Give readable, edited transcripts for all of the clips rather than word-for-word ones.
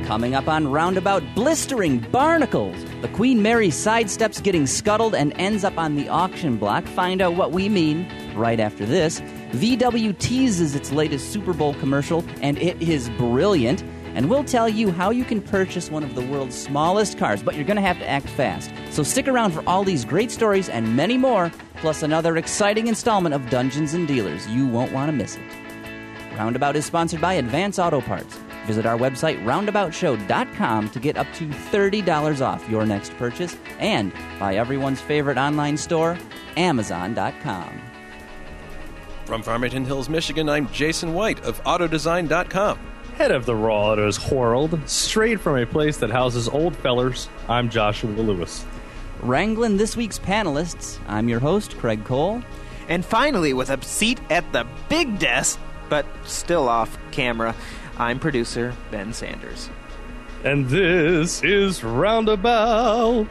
Coming up on Roundabout, blistering barnacles. The Queen Mary sidesteps getting scuttled and ends up on the auction block. Find out what we mean right after this. VW teases its latest Super Bowl commercial, and it is brilliant. And we'll tell you how you can purchase one of the world's smallest cars, but you're going to have to act fast. So stick around for all these great stories and many more, plus another exciting installment of Dungeons & Dealers. You won't want to miss it. Roundabout is sponsored by Advance Auto Parts. Visit our website, roundaboutshow.com, to get up to $30 off your next purchase, and by everyone's favorite online store, Amazon.com. From Farmington Hills, Michigan, I'm Jason White of Autodesign.com. Head of the Raw Autos world, straight from a place that houses old fellers, I'm Joshua Lewis. Wrangling this week's panelists, I'm your host, Craig Cole. And finally, with a seat at the big desk, but still off camera, I'm producer Ben Sanders. And this is Roundabout.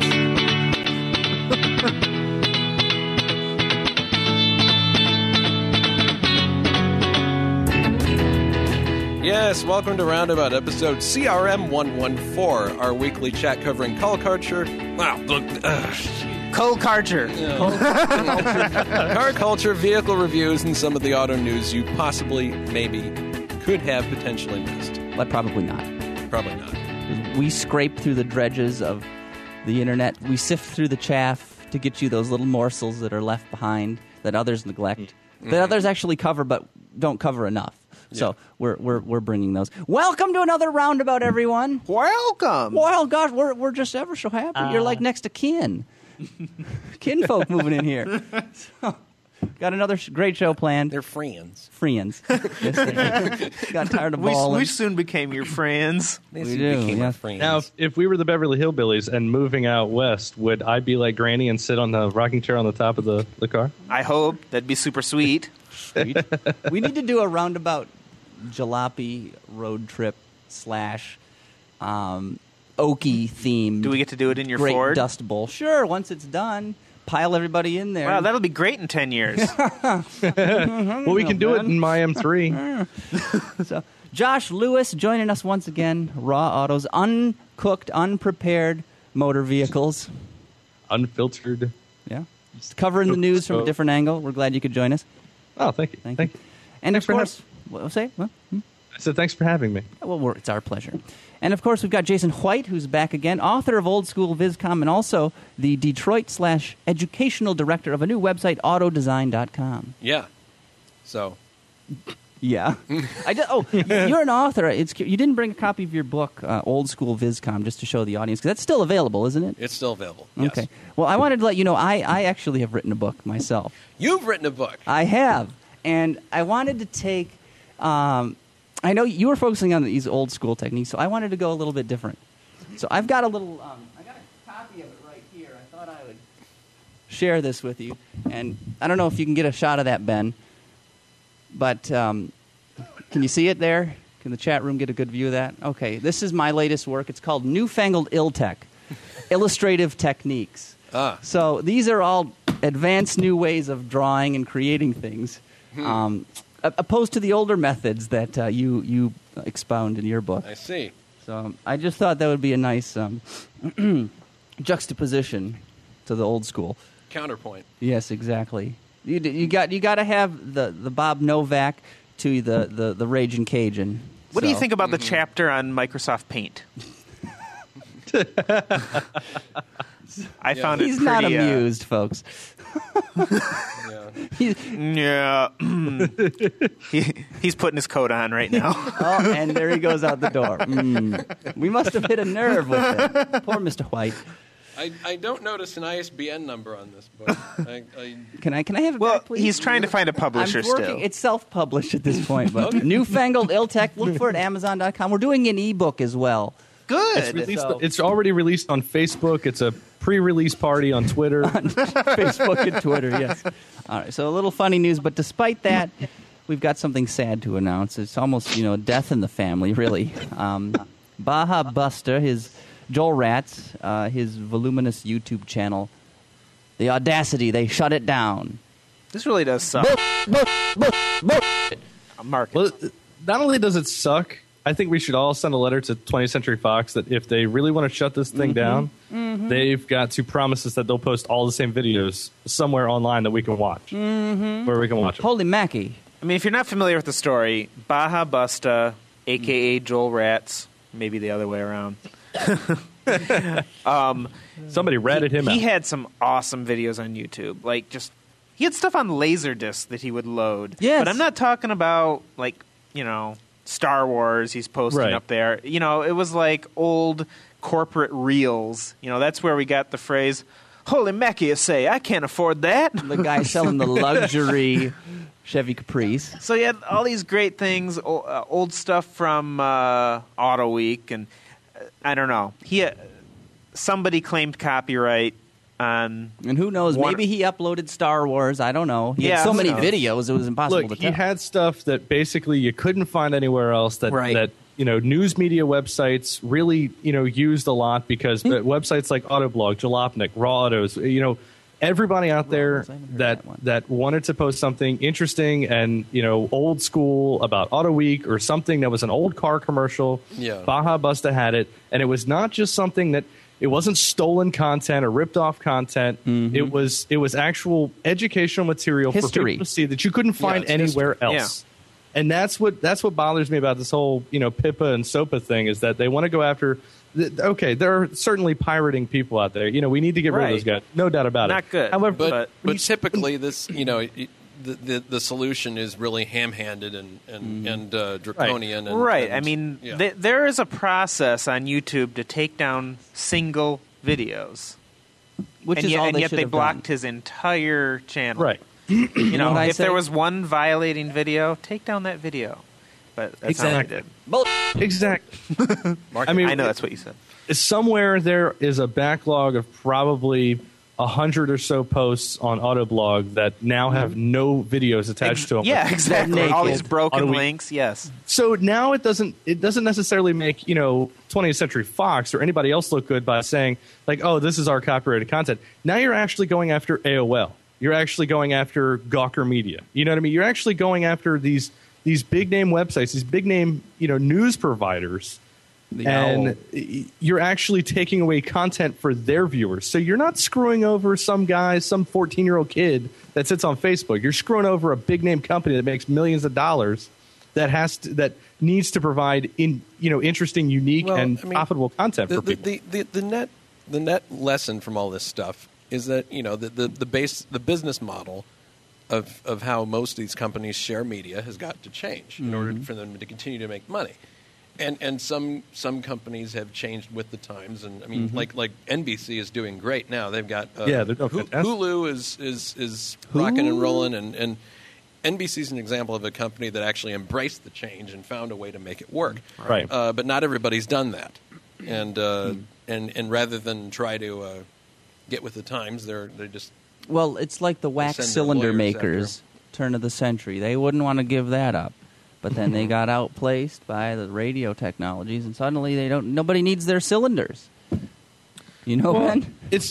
Yes, welcome to Roundabout, episode CRM 114, our weekly chat covering car culture. Wow, look, Cole Karcher. Car culture, vehicle reviews, and some of the auto news you possibly, maybe, could have potentially missed. But probably not. Probably not. We scrape through the dredges of the internet. We sift through the chaff to get you those little morsels that are left behind that others neglect, that others actually cover but don't cover enough. So we're bringing those. Welcome to another Roundabout, everyone. Welcome. Well, gosh, we're just ever so happy. You're like next to kin. Kinfolk moving in here. So, got another great show planned. They're friends. Friends. Yes, got tired of balling. We soon became your friends. We do, became yeah. our friends. Now, if we were the Beverly Hillbillies and moving out west, would I be like Granny and sit on the rocking chair on the top of the car? I hope. That'd be super sweet. Sweet. We need to do a Roundabout jalopy road trip / Okie theme. Do we get to do it in your Great Ford? Dust Bowl. Sure, once it's done, pile everybody in there. Wow, that'll be great in 10 years. Well, we can do it in my M3. So, Josh Lewis joining us once again. Raw Autos, uncooked, unprepared motor vehicles. Unfiltered. Yeah. Just covering the news from a different angle. We're glad you could join us. Oh, thank you. Thank you. And Thanks of course, what say? What? I said thanks for having me. Well, it's our pleasure. And of course, we've got Jason White, who's back again, author of Old School VizCom, and also the Detroit / educational director of a new website, Autodesign.com. Yeah. So. Yeah. You're an author. You didn't bring a copy of your book, Old School VizCom, just to show the audience, because that's still available, isn't it? It's still available. Yes. Okay. Well, I wanted to let you know I actually have written a book myself. You've written a book. I have. And I wanted to take I know you were focusing on these old school techniques, so I wanted to go a little bit different. So I've got a little I got a copy of it right here. I thought I would share this with you. And I don't know if you can get a shot of that, Ben. But can you see it there? Can the chat room get a good view of that? Okay, this is my latest work. It's called Newfangled Iltech, Illustrative Techniques. So these are all advanced new ways of drawing and creating things, opposed to the older methods that you expound in your book. I see. So I just thought that would be a nice juxtaposition to the old school. Counterpoint. Yes, exactly. You got to have the Bob Novak to the Raging Cajun. What do you think about the chapter on Microsoft Paint? I found it He's pretty, not amused, folks. Yeah. He's putting his coat on right now. Oh, and there he goes out the door. We must have hit a nerve with it. Poor Mr. White. I don't notice an ISBN number on this book. Can I have it Well, back, please? he's trying to find a publisher still. It's self-published at this point, but Newfangled Iltech. Look for it at Amazon.com. We're doing an ebook as well. Good. It's already released on Facebook. It's a pre-release party on Twitter. On Facebook and Twitter, yes. All right, so a little funny news, but despite that, we've got something sad to announce. It's almost, death in the family, really. Baja Buster, Joel Ratz, his voluminous YouTube channel, the audacity, they shut it down. This really does suck. Well, not only does it suck, I think we should all send a letter to 20th Century Fox that if they really want to shut this thing down, they've got to promise us that they'll post all the same videos somewhere online that we can watch, where we can watch them. Holy Mackie. I mean, if you're not familiar with the story, Baja Busta, a.k.a. Joel Ratz, maybe the other way around. Somebody ratted him out. He had some awesome videos on YouTube. Like, just, he had stuff on Laserdisc that he would load. Yes. But I'm not talking about, like, Star Wars he's posting up there. It was like old corporate reels. That's where we got the phrase, holy Mackie, say, I can't afford that. The guy selling the luxury Chevy Caprice. So he had all these great things, old stuff from Auto Week, and I don't know. Somebody claimed copyright on... And who knows, maybe he uploaded Star Wars, I don't know. He had so many videos, it was impossible to tell. He had stuff that basically you couldn't find anywhere else that news media websites really, used a lot because websites like Autoblog, Jalopnik, Raw Autos, everybody out there that wanted to post something interesting and, old school about Auto Week or something that was an old car commercial, Baja Busta had it. And it was not just something that, it wasn't stolen content or ripped off content. It was actual educational material for people to see that you couldn't find anywhere else. Yeah. And that's what bothers me about this whole, PIPA and SOPA thing is that they want to go after... Okay, there are certainly pirating people out there. We need to get rid of those guys. No doubt about it. Not good. However, but typically this, the solution is really ham-handed and draconian. Right. I mean, there is a process on YouTube to take down single videos. And yet they blocked his entire channel. Right. If there was one violating video, take down that video. But that's not what I did. Exactly. I know that's what you said. Somewhere there is a backlog of probably 100 or so posts on Autoblog that now have no videos attached to them. Yeah, exactly. All these broken links. Yes. So now it doesn't necessarily make 20th Century Fox or anybody else look good by saying like, oh, this is our copyrighted content. Now you're actually going after AOL. You're actually going after Gawker Media. You know what I mean? You're actually going after these big name websites, these big name news providers, and you're actually taking away content for their viewers. So you're not screwing over some guy, some 14-year-old kid that sits on Facebook. You're screwing over a big name company that makes millions of dollars that needs to provide interesting, unique, profitable content for people. The net lesson from all this stuff is that the business model of how most of these companies share media has got to change in order for them to continue to make money. And some companies have changed with the times, and I mean, like NBC is doing great now. They've got Hulu is rocking and rolling, and NBC is an example of a company that actually embraced the change and found a way to make it work. Right. But not everybody's done that, and rather than try to get with the times, they're just... Well, it's like the wax cylinder makers, turn of the century. They wouldn't want to give that up. But then they got outplaced by the radio technologies, and suddenly nobody needs their cylinders. Ben? It's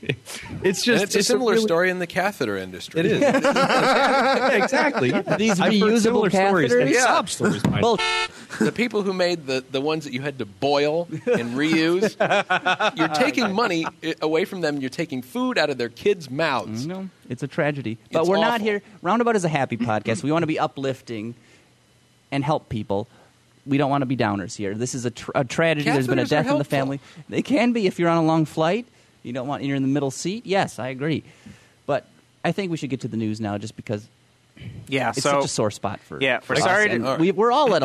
a similar story in the catheter industry. It is. Yeah, exactly. These reusable catheters? Sob stories. The people who made the ones that you had to boil and reuse, you're taking money away from them. You're taking food out of their kids' mouths. No, it's a tragedy. But we're not here. Roundabout is a happy podcast. We want to be uplifting and help people. We don't want to be downers here. This is a tragedy. Catheters There's been a death in the helpful. family. They can be if you're on a long flight. You're in the middle seat. Yes, I agree. But I think we should get to the news now, just because it's such a sore spot for we're us. sorry And we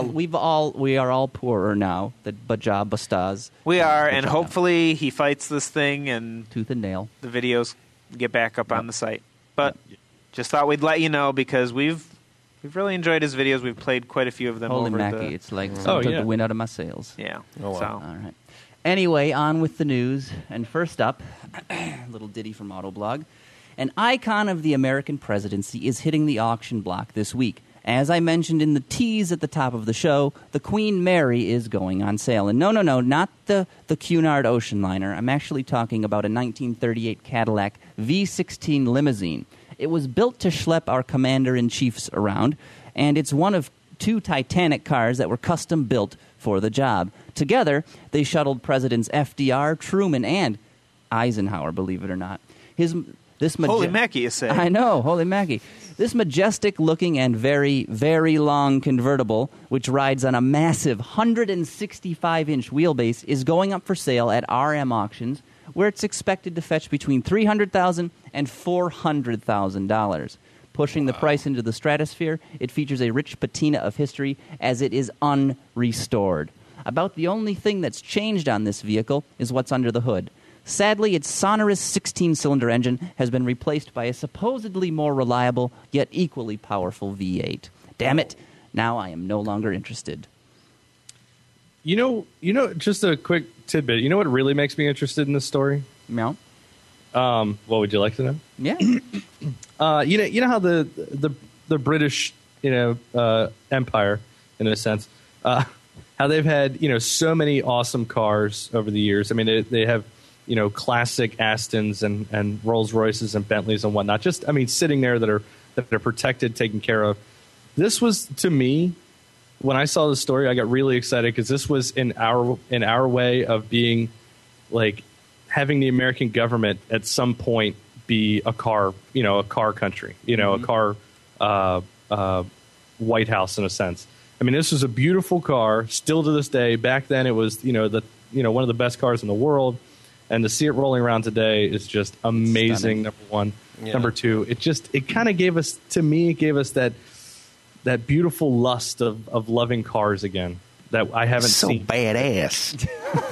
are all poorer now. The Baja Bustas. We are, and hopefully he fights this thing and tooth and nail. The videos get back up on the site. But just thought we'd let you know because we've really enjoyed his videos. We've played quite a few of them. Holy Mackie, it's like took the wind out of my sails. Yeah. Oh, wow. So. All right. Anyway, on with the news. And first up, a little ditty from Autoblog. An icon of the American presidency is hitting the auction block this week. As I mentioned in the tease at the top of the show, the Queen Mary is going on sale. And no, not the Cunard ocean liner. I'm actually talking about a 1938 Cadillac V16 limousine. It was built to schlep our commander-in-chiefs around, and it's one of 2 Titanic cars that were custom built for the job. Together, they shuttled Presidents FDR, Truman, and Eisenhower, believe it or not. Holy Mackie, you say. I know, holy Mackie. This majestic-looking and very, very long convertible, which rides on a massive 165-inch wheelbase, is going up for sale at RM Auctions, where it's expected to fetch between $300,000 and $400,000. Pushing the price into the stratosphere, it features a rich patina of history as it is unrestored. About the only thing that's changed on this vehicle is what's under the hood. Sadly, its sonorous 16-cylinder engine has been replaced by a supposedly more reliable, yet equally powerful V8. Damn it, now I am no longer interested. You know, just a quick tidbit. You know what really makes me interested in this story? Meow. What would you like to know? Yeah. You know how the British, empire, in a sense, how they've had, so many awesome cars over the years. I mean, they have, classic Astons and Rolls Royces and Bentleys and whatnot. Just, sitting there that are protected, taken care of. This was, to me, when I saw the story, I got really excited because this was in our way of being like having the American government at some point be a car country, a car White House in a sense. I mean, this was a beautiful car still to this day. Back then it was, one of the best cars in the world. And to see it rolling around today is just amazing. Stunning. Number one. Yeah. Number two, it kind of gave us that beautiful lust of loving cars again that I haven't seen. So badass.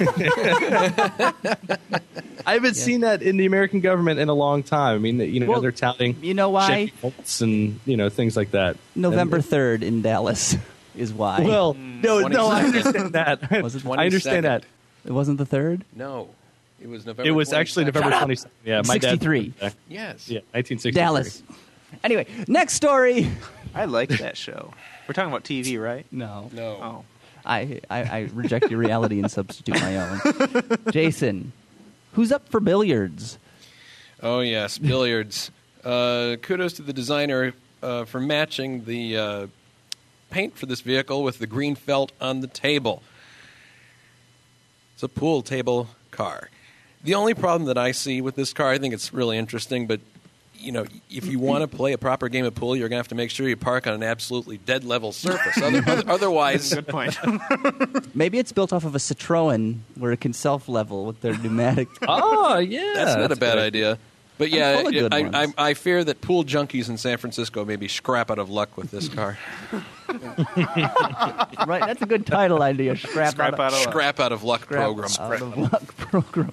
I haven't seen that in the American government in a long time. I mean, they're touting you know why? Chevy Bolts and things like that. November 3rd in Dallas is why. Well, no, I understand that. Was it I understand that. It wasn't the 3rd? No. It was November. It was 22nd. actually November 22nd. Yeah, my 63. Dad. Yes. Yeah, 1963. Dallas. Anyway, next story. I liked that show. We're talking about TV, right? No. Oh. I reject your reality and substitute my own. Jason, who's up for billiards? Oh, yes, billiards. Kudos to the designer for matching the paint for this vehicle with the green felt on the table. It's a pool table car. The only problem that I see with this car, I think it's really interesting, but if you want to play a proper game of pool, you're going to have to make sure you park on an absolutely dead level surface. Otherwise, Good point. Maybe it's built off of a Citroen where it can self-level with their pneumatic. Oh, yeah. that's not a bad idea. But yeah, full of good ones. I fear that pool junkies in San Francisco may be scrap out of luck with this car. Right, that's a good title idea. Scrap out of Scrap out of luck program. Out of luck program.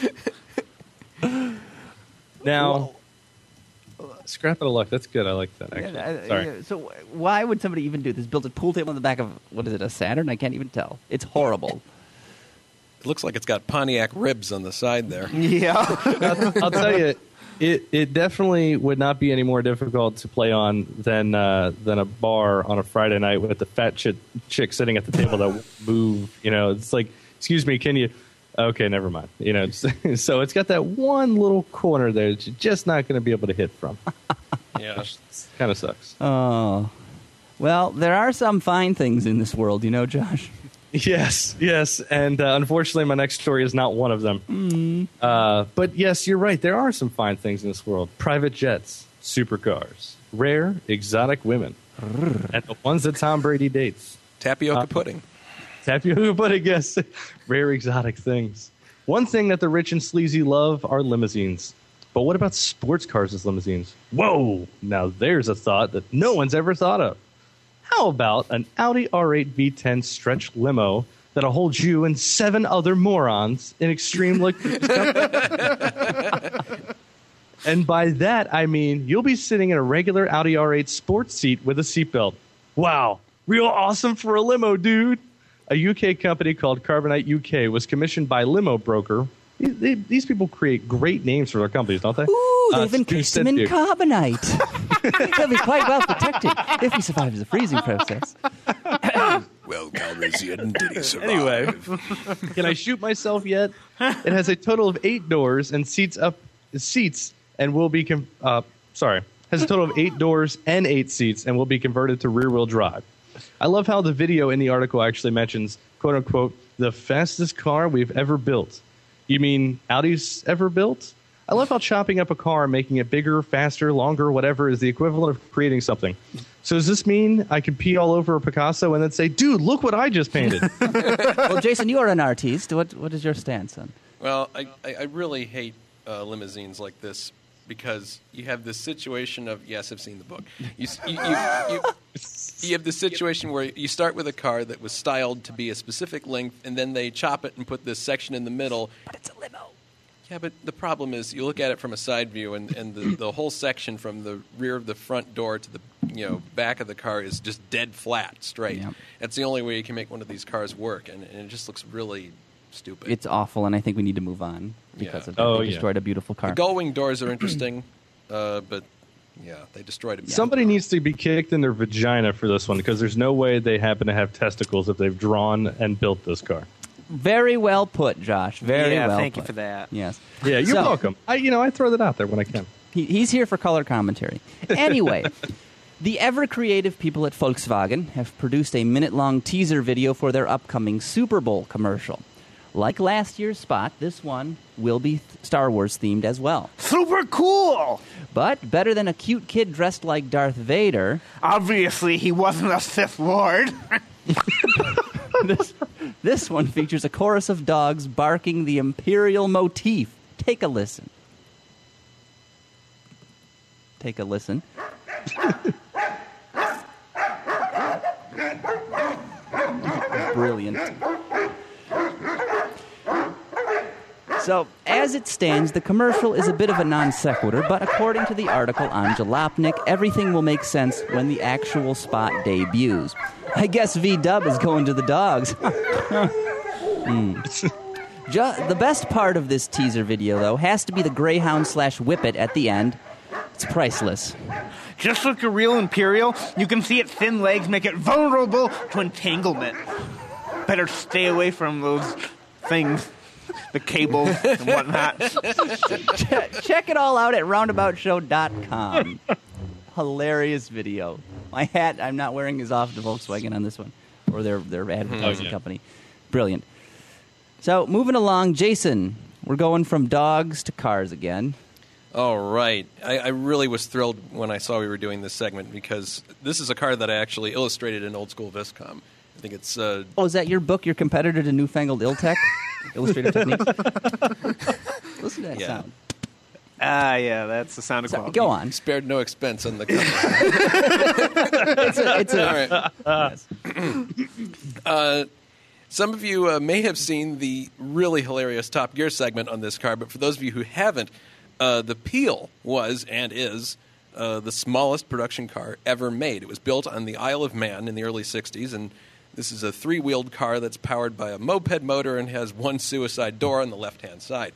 Now, scrap out of luck. That's good. I like that, actually. Sorry. So why would somebody even do this? Build a pool table on the back of, what is it, a Saturn? I can't even tell. It's horrible. It looks like it's got Pontiac ribs on the side there. Yeah. I'll tell you, it definitely would not be any more difficult to play on than a bar on a Friday night with the fat chick sitting at the table that won't move. It's like, excuse me, can you? Okay, never mind. So it's got that one little corner there that you're just not going to be able to hit from. Yeah, kind of sucks. Oh, well, there are some fine things in this world, Josh. Yes, and unfortunately, my next story is not one of them. But yes, you're right. There are some fine things in this world: private jets, supercars, rare, exotic women, and the ones that Tom Brady dates. tapioca pudding. Tapioca pudding, yes. Rare, exotic things. One thing that the rich and sleazy love are limousines. But what about sports cars as limousines? Whoa! Now there's a thought that no one's ever thought of. How about an Audi R8 V10 stretch limo that'll hold you and 7 other morons in extreme And by that, I mean you'll be sitting in a regular Audi R8 sports seat with a seatbelt. Wow, real awesome for a limo, dude. A UK company called Carbonite UK was commissioned by Limo Broker. These people create great names for their companies, don't they? Ooh, they've encased him in carbonite. He'll be quite well protected if he survives the freezing process. Well, Calrissian, did he survive? Anyway, can I shoot myself yet? It has a total of 8 doors and seats, and will be has a total of 8 doors and 8 seats, and will be converted to rear-wheel drive. I love how the video in the article actually mentions, quote unquote, the fastest car we've ever built. You mean Audi's ever built? I love how chopping up a car, making it bigger, faster, longer, whatever, is the equivalent of creating something. So does this mean I could pee all over a Picasso and then say, dude, look what I just painted? Well, Jason, you are an artiste. What is your stance on? Well, I really hate limousines like this because you have this situation of, yes, I've seen the book. You have this situation where you start with a car that was styled to be a specific length, and then they chop it and put this section in the middle. But it's a limo. Yeah, but the problem is you look at it from a side view, and the whole section from the rear of the front door to the back of the car is just dead flat, straight. Yep. That's the only way you can make one of these cars work, and it just looks really stupid. It's awful, and I think we need to move on because of that. They destroyed a beautiful car. The gull-wing doors are interesting, but yeah, they destroyed it. Somebody needs to be kicked in their vagina for this one because there's no way they happen to have testicles if they've drawn and built this car. Very well put, Josh. Very well thank put. you for that. Yes. Yeah, you're welcome. I throw that out there when I can. He's here for color commentary. Anyway, the ever-creative people at Volkswagen have produced a minute-long teaser video for their upcoming Super Bowl commercial. Like last year's spot, this one will be Star Wars themed as well. Super cool! But better than a cute kid dressed like Darth Vader. Obviously, he wasn't a Sith Lord. This one features a chorus of dogs barking the Imperial motif. Take a listen. Take a listen. Brilliant. So, as it stands, the commercial is a bit of a non sequitur, but according to the article on Jalopnik, everything will make sense when the actual spot debuts. I guess V-Dub is going to the dogs. The best part of this teaser video, though, has to be the Greyhound/Whippet at the end. It's priceless. Just like a real Imperial, you can see its thin legs make it vulnerable to entanglement. Better stay away from those things. The cables and whatnot. Check it all out at roundaboutshow.com. Hilarious video. My hat I'm not wearing is off the Volkswagen on this one, or their advertising company. Brilliant. So, moving along, Jason, we're going from dogs to cars again. All right. I really was thrilled when I saw we were doing this segment because this is a car that I actually illustrated in Old School Viscom. I think it's... Oh, is that your book, your competitor to Newfangled Iltech? Illustrative Techniques? Listen to that sound. Yeah, that's the sound of quality. Go on. Spared no expense on the cover. Yes. Some of you may have seen the really hilarious Top Gear segment on this car, but for those of you who haven't, the Peel was and is the smallest production car ever made. It was built on the Isle of Man in the early 60s, and this is a three-wheeled car that's powered by a moped motor and has one suicide door on the left-hand side.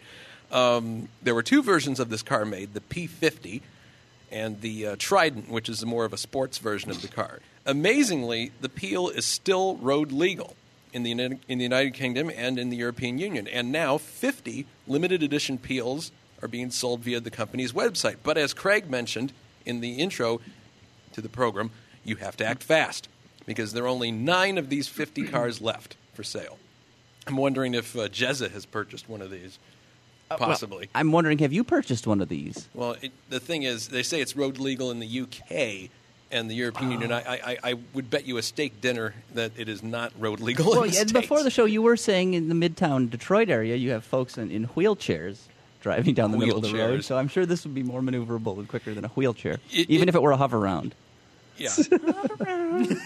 There were two versions of this car made, the P50 and the Trident, which is more of a sports version of the car. Amazingly, the Peel is still road legal in the United Kingdom and in the European Union. And now 50 limited edition Peels are being sold via the company's website. But as Craig mentioned in the intro to the program, you have to act fast because there are only 9 of these 50 cars left for sale. I'm wondering if Jezza has purchased one of these. Possibly. Well, I'm wondering, have you purchased one of these? Well, the thing is, they say it's road legal in the UK and the European Union. I would bet you a steak dinner that it is not road legal in the States. Before the show, you were saying in the Midtown Detroit area, you have folks in wheelchairs driving down the middle of the road. So I'm sure this would be more maneuverable and quicker than a wheelchair, even if it were a hover-round. Yeah. Hover-round.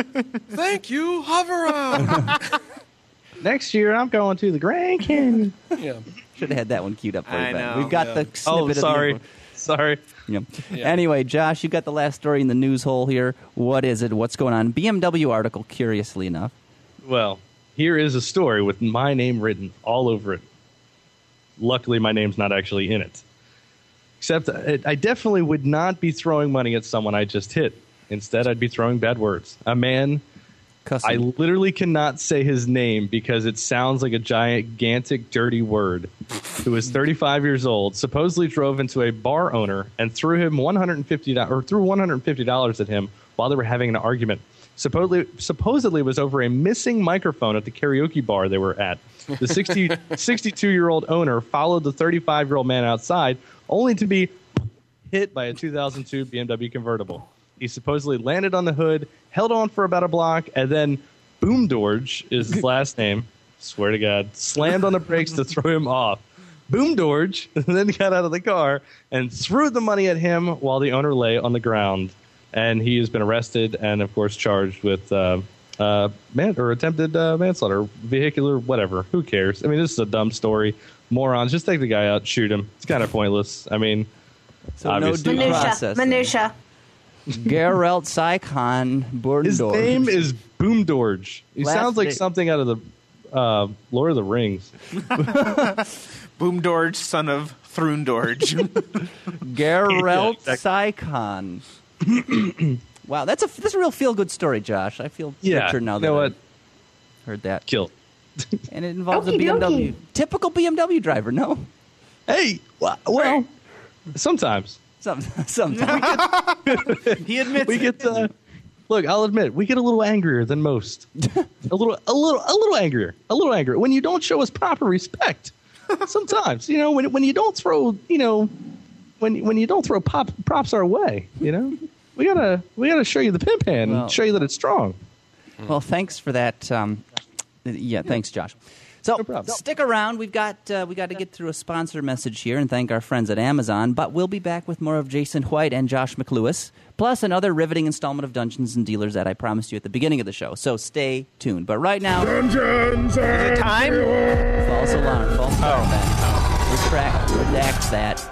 Thank you, hover-round. Next year, I'm going to the Grand Canyon. Yeah. Should have had that one queued up for you, Ben. know. We've got the snippet sorry. Sorry. Yeah. Anyway, Josh, you got the last story in the news hole here. What is it? What's going on? BMW article, curiously enough. Well, here is a story with my name written all over it. Luckily, my name's not actually in it. Except I definitely would not be throwing money at someone I just hit. Instead, I'd be throwing bad words. A man... Cussing. I literally cannot say his name because it sounds like a gigantic, dirty word. Who is 35 years old, supposedly drove into a bar owner and threw him $150 at him while they were having an argument. supposedly was over a missing microphone at the karaoke bar they were at. The 62-year-old owner followed the 35-year-old man outside, only to be hit by a 2002 BMW convertible. He supposedly landed on the hood, held on for about a block, and then Boomdorge is his last name, swear to God, slammed on the brakes to throw him off. Boomdorge then got out of the car and threw the money at him while the owner lay on the ground. And he has been arrested and, of course, charged with attempted manslaughter, vehicular, whatever. Who cares? I mean, this is a dumb story. Morons, just take the guy out, shoot him. It's kind of pointless. I mean, so obviously. No due process. Minutia. Geralt Sykon Boordendorf. His name is Boomdorge. He sounds like something out of the Lord of the Rings. Boomdorge, son of Throondorge. Geralt Sykon. Wow, that's a real feel-good story, Josh. I feel richer now that I heard that. Kill. And it involves a BMW. Typical BMW driver, no? Hey, well, sometimes. Sometimes. He admits we get look, I'll admit, we get a little angrier than most. a little angrier. When you don't show us proper respect. Sometimes, when you don't throw, when you don't throw props our way, we gotta show you the pimp hand and show you that it's strong. Well, thanks for that. Thanks, Josh. So stick around. We got to get through a sponsor message here and thank our friends at Amazon. But we'll be back with more of Jason White and Josh McLewis, plus another riveting installment of Dungeons and Dealers that I promised you at the beginning of the show. So stay tuned. But right now, Dungeons and is it time? False alarm. False alarm. Redact that.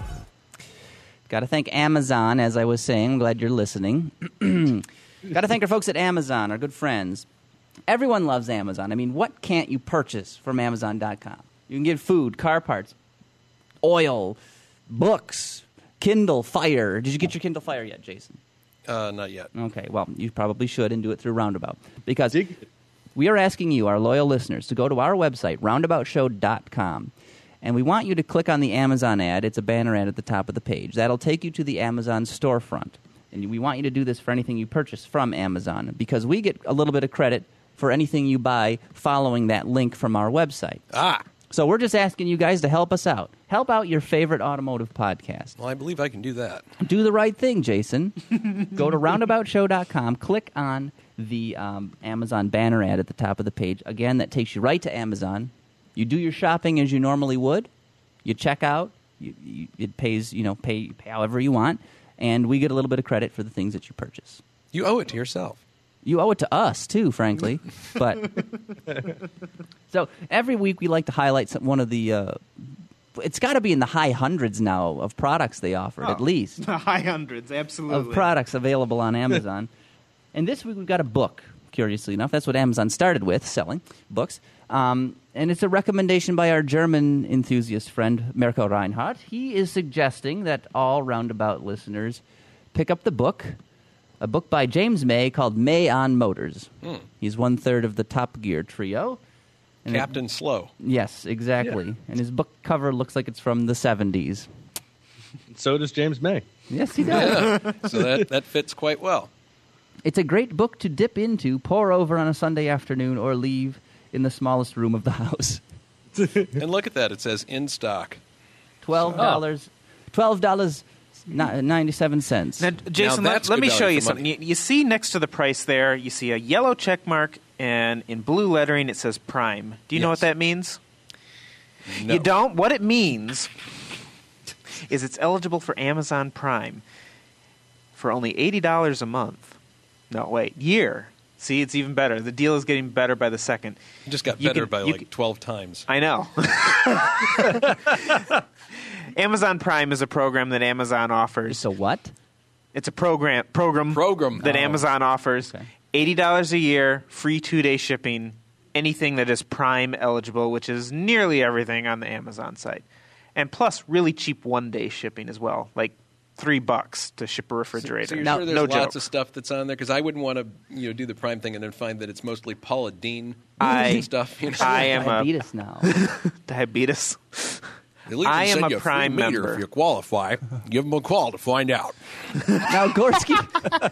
Got to thank Amazon, as I was saying. I'm glad you're listening. Got to thank our folks at Amazon, our good friends. Everyone loves Amazon. I mean, what can't you purchase from Amazon.com? You can get food, car parts, oil, books, Kindle Fire. Did you get your Kindle Fire yet, Jason? Not yet. Okay, well, you probably should and do it through Roundabout. Because we are asking you, our loyal listeners, to go to our website, roundaboutshow.com. And we want you to click on the Amazon ad. It's a banner ad at the top of the page. That'll take you to the Amazon storefront. And we want you to do this for anything you purchase from Amazon because we get a little bit of credit for anything you buy following that link from our website. So we're just asking you guys to help us out. Help out your favorite automotive podcast. Well, I believe I can do that. Do the right thing, Jason. Go to roundaboutshow.com. Click on the Amazon banner ad at the top of the page. Again, that takes you right to Amazon. You do your shopping as you normally would. You check out. It pays, pay however you want. And we get a little bit of credit for the things that you purchase. You owe it to yourself. You owe it to us, too, frankly. But so every week we like to highlight one of the it's got to be in the high hundreds now of products they offered, at least. The high hundreds, absolutely. Of products available on Amazon. And this week we've got a book, curiously enough. That's what Amazon started with, selling books. And it's a recommendation by our German enthusiast friend, Mirko Reinhardt. He is suggesting that all Roundabout listeners pick up the book. A book by James May called May on Motors. He's 1/3 of the Top Gear trio. And Captain Slow. Yes, exactly. Yeah. And his book cover looks like it's from the 70s. So does James May. Yes, he does. Yeah. So that fits quite well. It's a great book to dip into, pour over on a Sunday afternoon, or leave in the smallest room of the house. And look at that. It says in stock. $12.97. Now, Jason, let me show you something. You see next to the price there, you see a yellow check mark, and in blue lettering it says Prime. Do you know what that means? No. You don't? What it means is it's eligible for Amazon Prime for only $80 a month. No, wait, year. See, it's even better. The deal is getting better by the second. It just got better by 12 times. I know. Amazon Prime is a program that Amazon offers. It's a what? It's a program that Amazon offers. Okay. $80 a year, free 2-day shipping, anything that is Prime eligible, which is nearly everything on the Amazon site. And plus, really cheap 1-day shipping as well, like $3 to ship a refrigerator. So you're sure there's lots of stuff that's on there? Because I wouldn't want to do the Prime thing and then find that it's mostly Paula Deen stuff. I am diabetes now. Diabetes. I am a Prime member. If you qualify, give them a call to find out. Now, Gorski,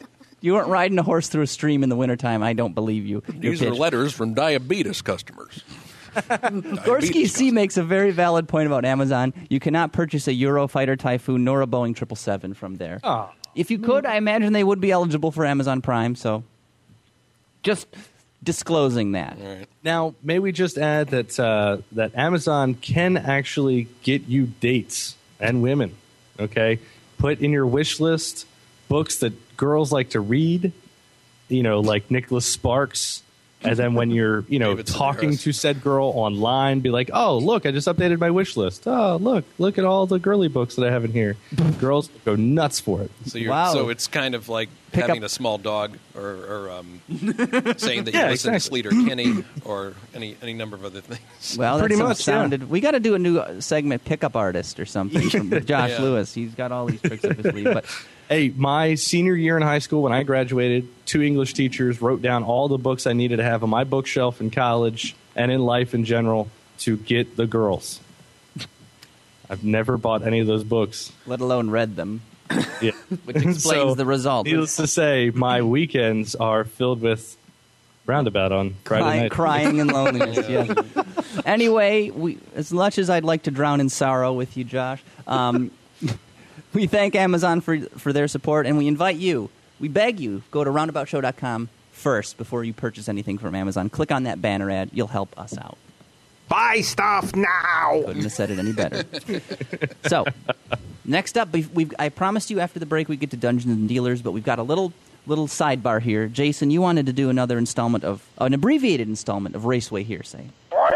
You weren't riding a horse through a stream in the wintertime. I don't believe you. These are letters from diabetes customers. Gorski C makes a very valid point about Amazon. You cannot purchase a Eurofighter Typhoon nor a Boeing 777 from there. Oh. If you could, I imagine they would be eligible for Amazon Prime, so just disclosing that. All right. Now, may we just add that that Amazon can actually get you dates and women, okay? Put in your wish list books that girls like to read, like Nicholas Sparks. And then when you're, talking to said girl online, be like, oh, look, I just updated my wish list. Oh, look at all the girly books that I have in here. Girls go nuts for it. So it's kind of like having a small dog or saying that you listen to Sleater Kinney or any number of other things. Well, pretty much sounded. We got to do a new segment, Pickup Artist or something from Josh Lewis. He's got all these tricks up his sleeve. But hey, my senior year in high school when I graduated, 2 English teachers wrote down all the books I needed to have on my bookshelf in college and in life in general to get the girls. I've never bought any of those books. Let alone read them. Yeah. Which explains the result. Needless to say, my weekends are filled with Roundabout on Friday night. Crying and loneliness, yes. Anyway, as much as I'd like to drown in sorrow with you, Josh, we thank Amazon for their support, and we invite you, we beg you, go to roundaboutshow.com first before you purchase anything from Amazon. Click on that banner ad. You'll help us out. Buy stuff now! Couldn't have said it any better. So, next up, I promised you after the break we'd get to Dungeons and Dealers, but we've got a little sidebar here. Jason, you wanted to do an abbreviated installment of Raceway Hearsay.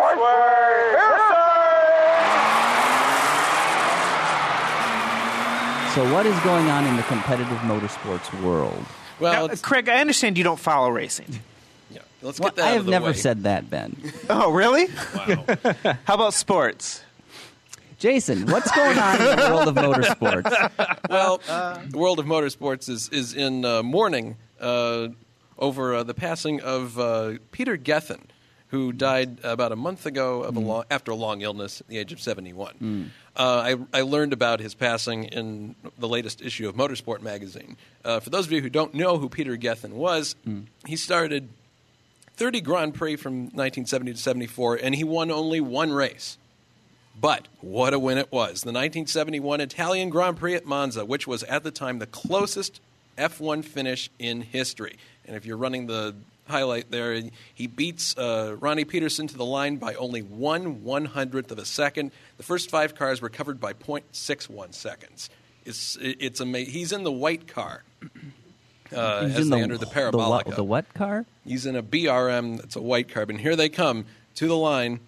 So what is going on in the competitive motorsports world? Well, now, Craig, I understand you don't follow racing. Yeah, let's get that I out have of the never way. said that, Ben. Oh, really? Wow. How about sports? Jason, what's going on in the world of motorsports? Well, the world of motorsports is in mourning over the passing of Peter Gethin, who died about a month ago after a long illness at the age of 71. I learned about his passing in the latest issue of Motorsport magazine. For those of you who don't know who Peter Gethin was, he started 30 Grand Prix from 1970 to 74, and he won only one race. But what a win it was. The 1971 Italian Grand Prix at Monza, which was at the time the closest F1 finish in history. And if you're running the highlight there, he beats Ronnie Peterson to the line by only 1/100th of a second. The first 5 cars were covered by 0.61 seconds. It's amazing. He's in the white car as they enter the Parabolica. The what car? He's in a BRM. That's a white car. And here they come to the line.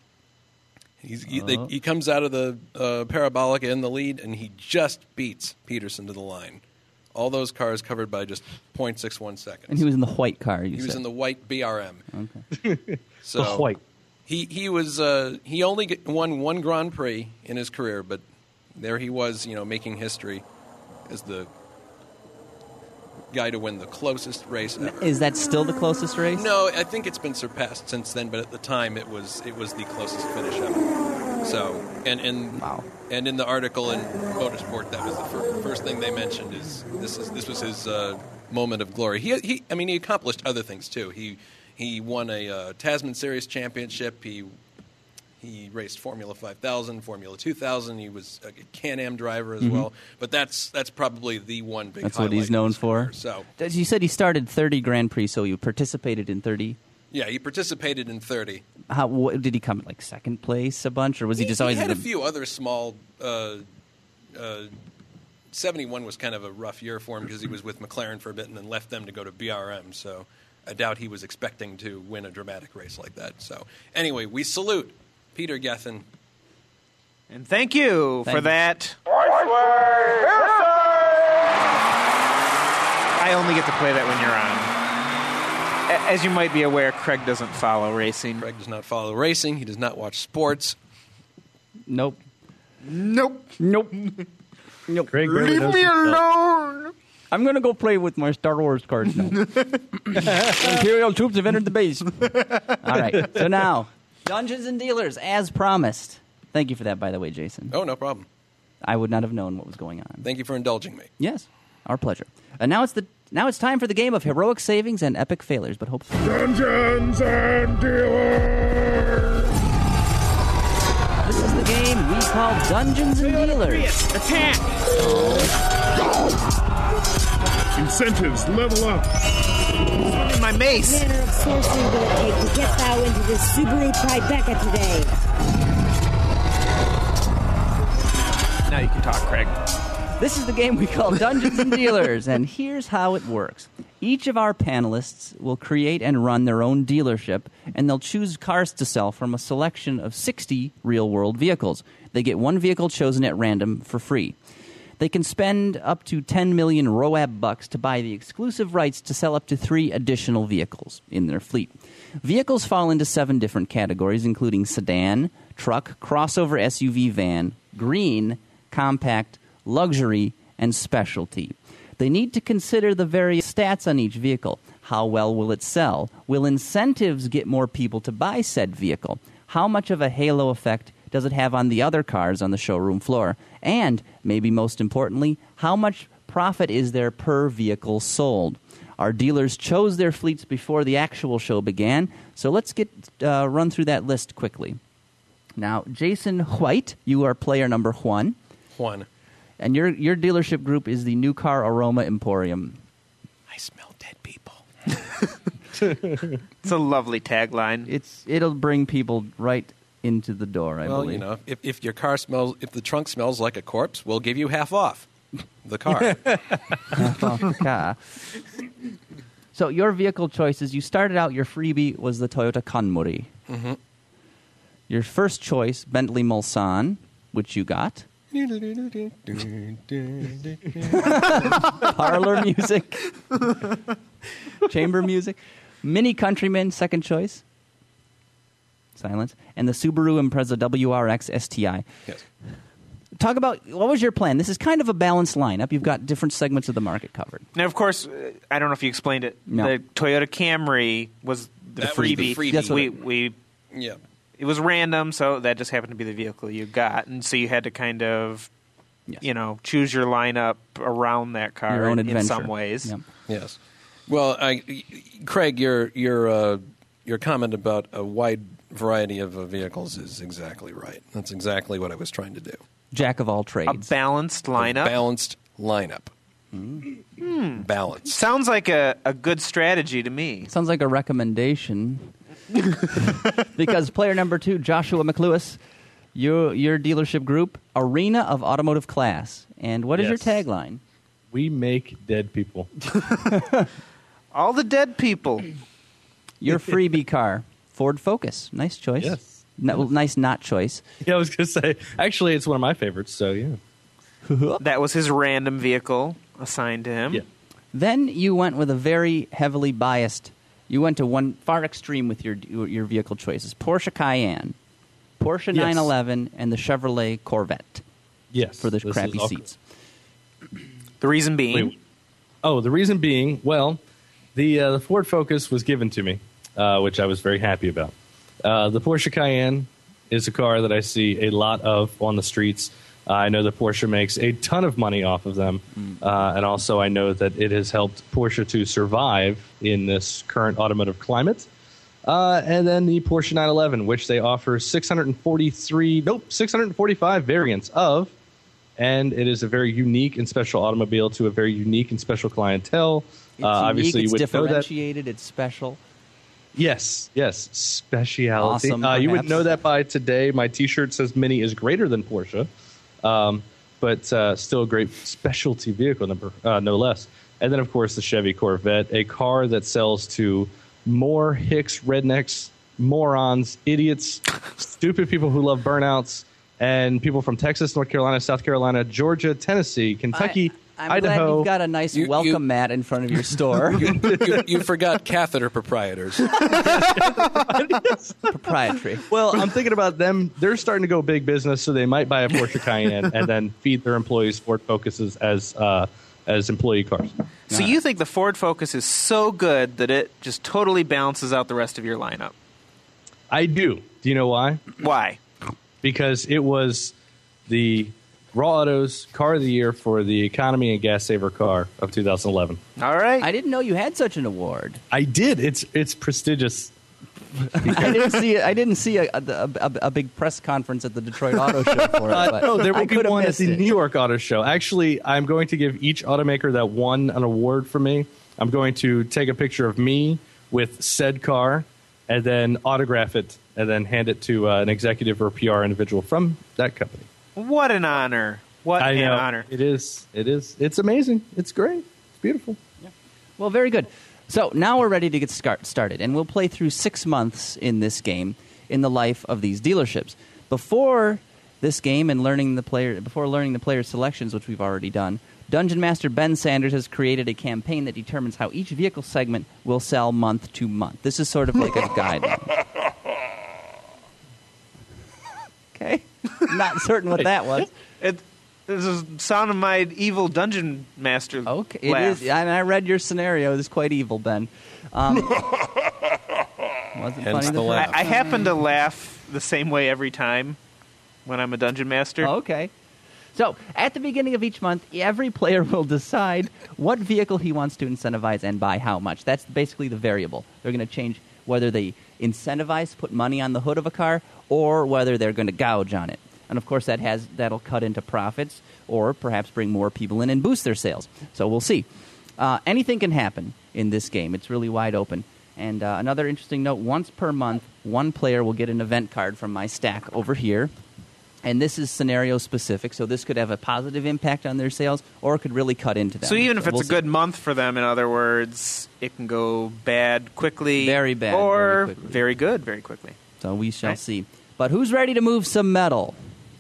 He comes out of the Parabolica in the lead, and he just beats Peterson to the line. All those cars covered by just 0.61 seconds. And he was in the white car, you said? He was in the white BRM. Okay. So the white. He was he only won one Grand Prix in his career, but there he was, making history as the guy to win the closest race ever. Is that still the closest race? No, I think it's been surpassed since then, but at the time it was the closest finish ever. So, wow. And in the article in Motorsport, that was the first thing they mentioned is this was his moment of glory. He accomplished other things too. He won a Tasman Series championship. He raced Formula 5000, Formula 2000. He was a Can-Am driver as well. But that's probably the one big. That's what he's known for. So you said he started 30 Grand Prix, so you participated in 30. Yeah, he participated in 30. Did he come like second place a bunch, or was he just always? He had a few other small. 71 was kind of a rough year for him because he was with McLaren for a bit and then left them to go to BRM. So I doubt he was expecting to win a dramatic race like that. So anyway, we salute Peter Gethin. And thank you for that. I only get to play that when you're on. As you might be aware, Craig doesn't follow racing. Craig does not follow racing. He does not watch sports. Nope. Craig Leave me alone. I'm going to go play with my Star Wars cards now. Imperial troops have entered the base. All right. So now, Dungeons and Dealers, as promised. Thank you for that, by the way, Jason. Oh, no problem. I would not have known what was going on. Thank you for indulging me. Yes, our pleasure. And now it's the Now it's time for the game of heroic savings and epic failures, but hopefully... Dungeons and Dealers! This is the game we call Dungeons and Dealers. Attack! Incentives level up. Swing my mace. Manner of sorcery will it take to get thou into this Subaru Tribeca today? Now you can talk, Craig. This is the game we call Dungeons and Dealers, and here's how it works. Each of our panelists will create and run their own dealership, and they'll choose cars to sell from a selection of 60 real-world vehicles. They get one vehicle chosen at random for free. They can spend up to 10 million ROAB bucks to buy the exclusive rights to sell up to 3 additional vehicles in their fleet. Vehicles fall into 7 different categories, including sedan, truck, crossover SUV van, green, compact, luxury, and specialty. They need to consider the various stats on each vehicle. How well will it sell? Will incentives get more people to buy said vehicle? How much of a halo effect does it have on the other cars on the showroom floor? And, maybe most importantly, how much profit is there per vehicle sold? Our dealers chose their fleets before the actual show began, so let's run through that list quickly. Now, Jason White, you are player number 1. Juan. And your dealership group is the New Car Aroma Emporium. I smell dead people. It's a lovely tagline. It'll bring people right into the door, I Well, believe. you know, if your car smells, if the trunk smells like a corpse, we'll give you half off the car. Car. So your vehicle choices, you started out, your freebie was the Toyota Camry. Mm-hmm. Your first choice, Bentley Mulsanne, which you got. Parlor music. Chamber music. Mini Countryman, second choice. Silence. And the Subaru Impreza WRX STI. Yes. Talk about, what was your plan? This is kind of a balanced lineup. You've got different segments of the market covered. Now, of course, I don't know if you explained it. No. The Toyota Camry was the That was freebie. the freebie. That's what Yeah. It was random, so that just happened to be the vehicle you got, and so you had to kind of, Yes. choose your lineup around that car Your own in adventure. some ways. Yep. Yes. Well, Craig, your comment about a wide variety of vehicles is exactly right. That's exactly what I was trying to do. Jack of all A trades. balanced lineup. Balanced lineup. Balanced. Sounds like a good strategy to me. Sounds like a recommendation. Because player number 2, Joshua McLewis, your dealership group, Arena of Automotive Class. And what is your tagline? We make dead people. All the dead people. Your freebie car, Ford Focus. Nice choice. Yes. Nice not choice. Yeah, I was going to say, actually, it's one of my favorites, so yeah. That was his random vehicle assigned to him. Yeah. Then you went with a very heavily biased. You went to one far extreme with your vehicle choices: Porsche Cayenne, Porsche 911, and the Chevrolet Corvette. Yes. For the this crappy is all- seats. The reason being, Wait. Oh, the reason being, well, the Ford Focus was given to me, which I was very happy about. The Porsche Cayenne is a car that I see a lot of on the streets. I know that Porsche makes a ton of money off of them, and also I know that it has helped Porsche to survive in this current automotive climate. And then the Porsche 911, which they offer 645 variants of, and it is a very unique and special automobile to a very unique and special clientele. It's Obviously, unique, you it's would know that. differentiated, it's special. Yes, speciality. Awesome, You would perhaps. know that by today. My T-shirt says Mini is greater than Porsche, but still a great specialty vehicle, no less. And then, of course, the Chevy Corvette, a car that sells to more hicks, rednecks, morons, idiots, stupid people who love burnouts, and people from Texas, North Carolina, South Carolina, Georgia, Tennessee, Kentucky, I'm Idaho. glad you've got a nice welcome mat in front of your store. You forgot catheter proprietors. Proprietary. Well, I'm thinking about them. They're starting to go big business, so they might buy a Porsche Cayenne and then feed their employees Ford Focuses as employee cars. so you think the Ford Focus is so good that it just totally balances out the rest of your lineup? I do. Do you know why? Why? Because it was the Raw Auto's Car of the Year for the Economy and Gas Saver Car of 2011. All right. I didn't know you had such an award. I did. It's prestigious. I didn't see a big press conference at the Detroit Auto Show for it. But no, there will I be could have one at missed the it. New York Auto Show. Actually, I'm going to give each automaker that won an award for me. I'm going to take a picture of me with said car and then autograph it and then hand it to an executive or PR individual from that company. What an honor. What I an know. honor. It is. It's amazing. It's great. It's beautiful. Well, very good. So now we're ready to get started, and we'll play through 6 months in this game in the life of these dealerships. Before this game and learning the player selections, which we've already done, Dungeon Master Ben Sanders has created a campaign that determines how each vehicle segment will sell month to month. This is sort of like a guideline. Okay? Not certain what that was. It is the sound of my evil dungeon master. Okay, laugh. it is. I read your scenario. It's quite evil, Ben. Wasn't Hence funny the the laugh. I happen to laugh the same way every time when I'm a dungeon master. Okay. So, at the beginning of each month, every player will decide what vehicle he wants to incentivize and by how much. That's basically the variable. They're going to change whether they incentivize, put money on the hood of a car, or whether they're going to gouge on it. And, of course, that'll cut into profits or perhaps bring more people in and boost their sales. So, we'll see. Anything can happen in this game. It's really wide open. And another interesting note, once per month, one player will get an event card from my stack over here. And this is scenario specific, so this could have a positive impact on their sales, or it could really cut into them. So even if it's a good month for them, in other words, it can go bad quickly. Very bad, Or very quickly. very good very quickly. So we shall Right. see. But who's ready to move some metal?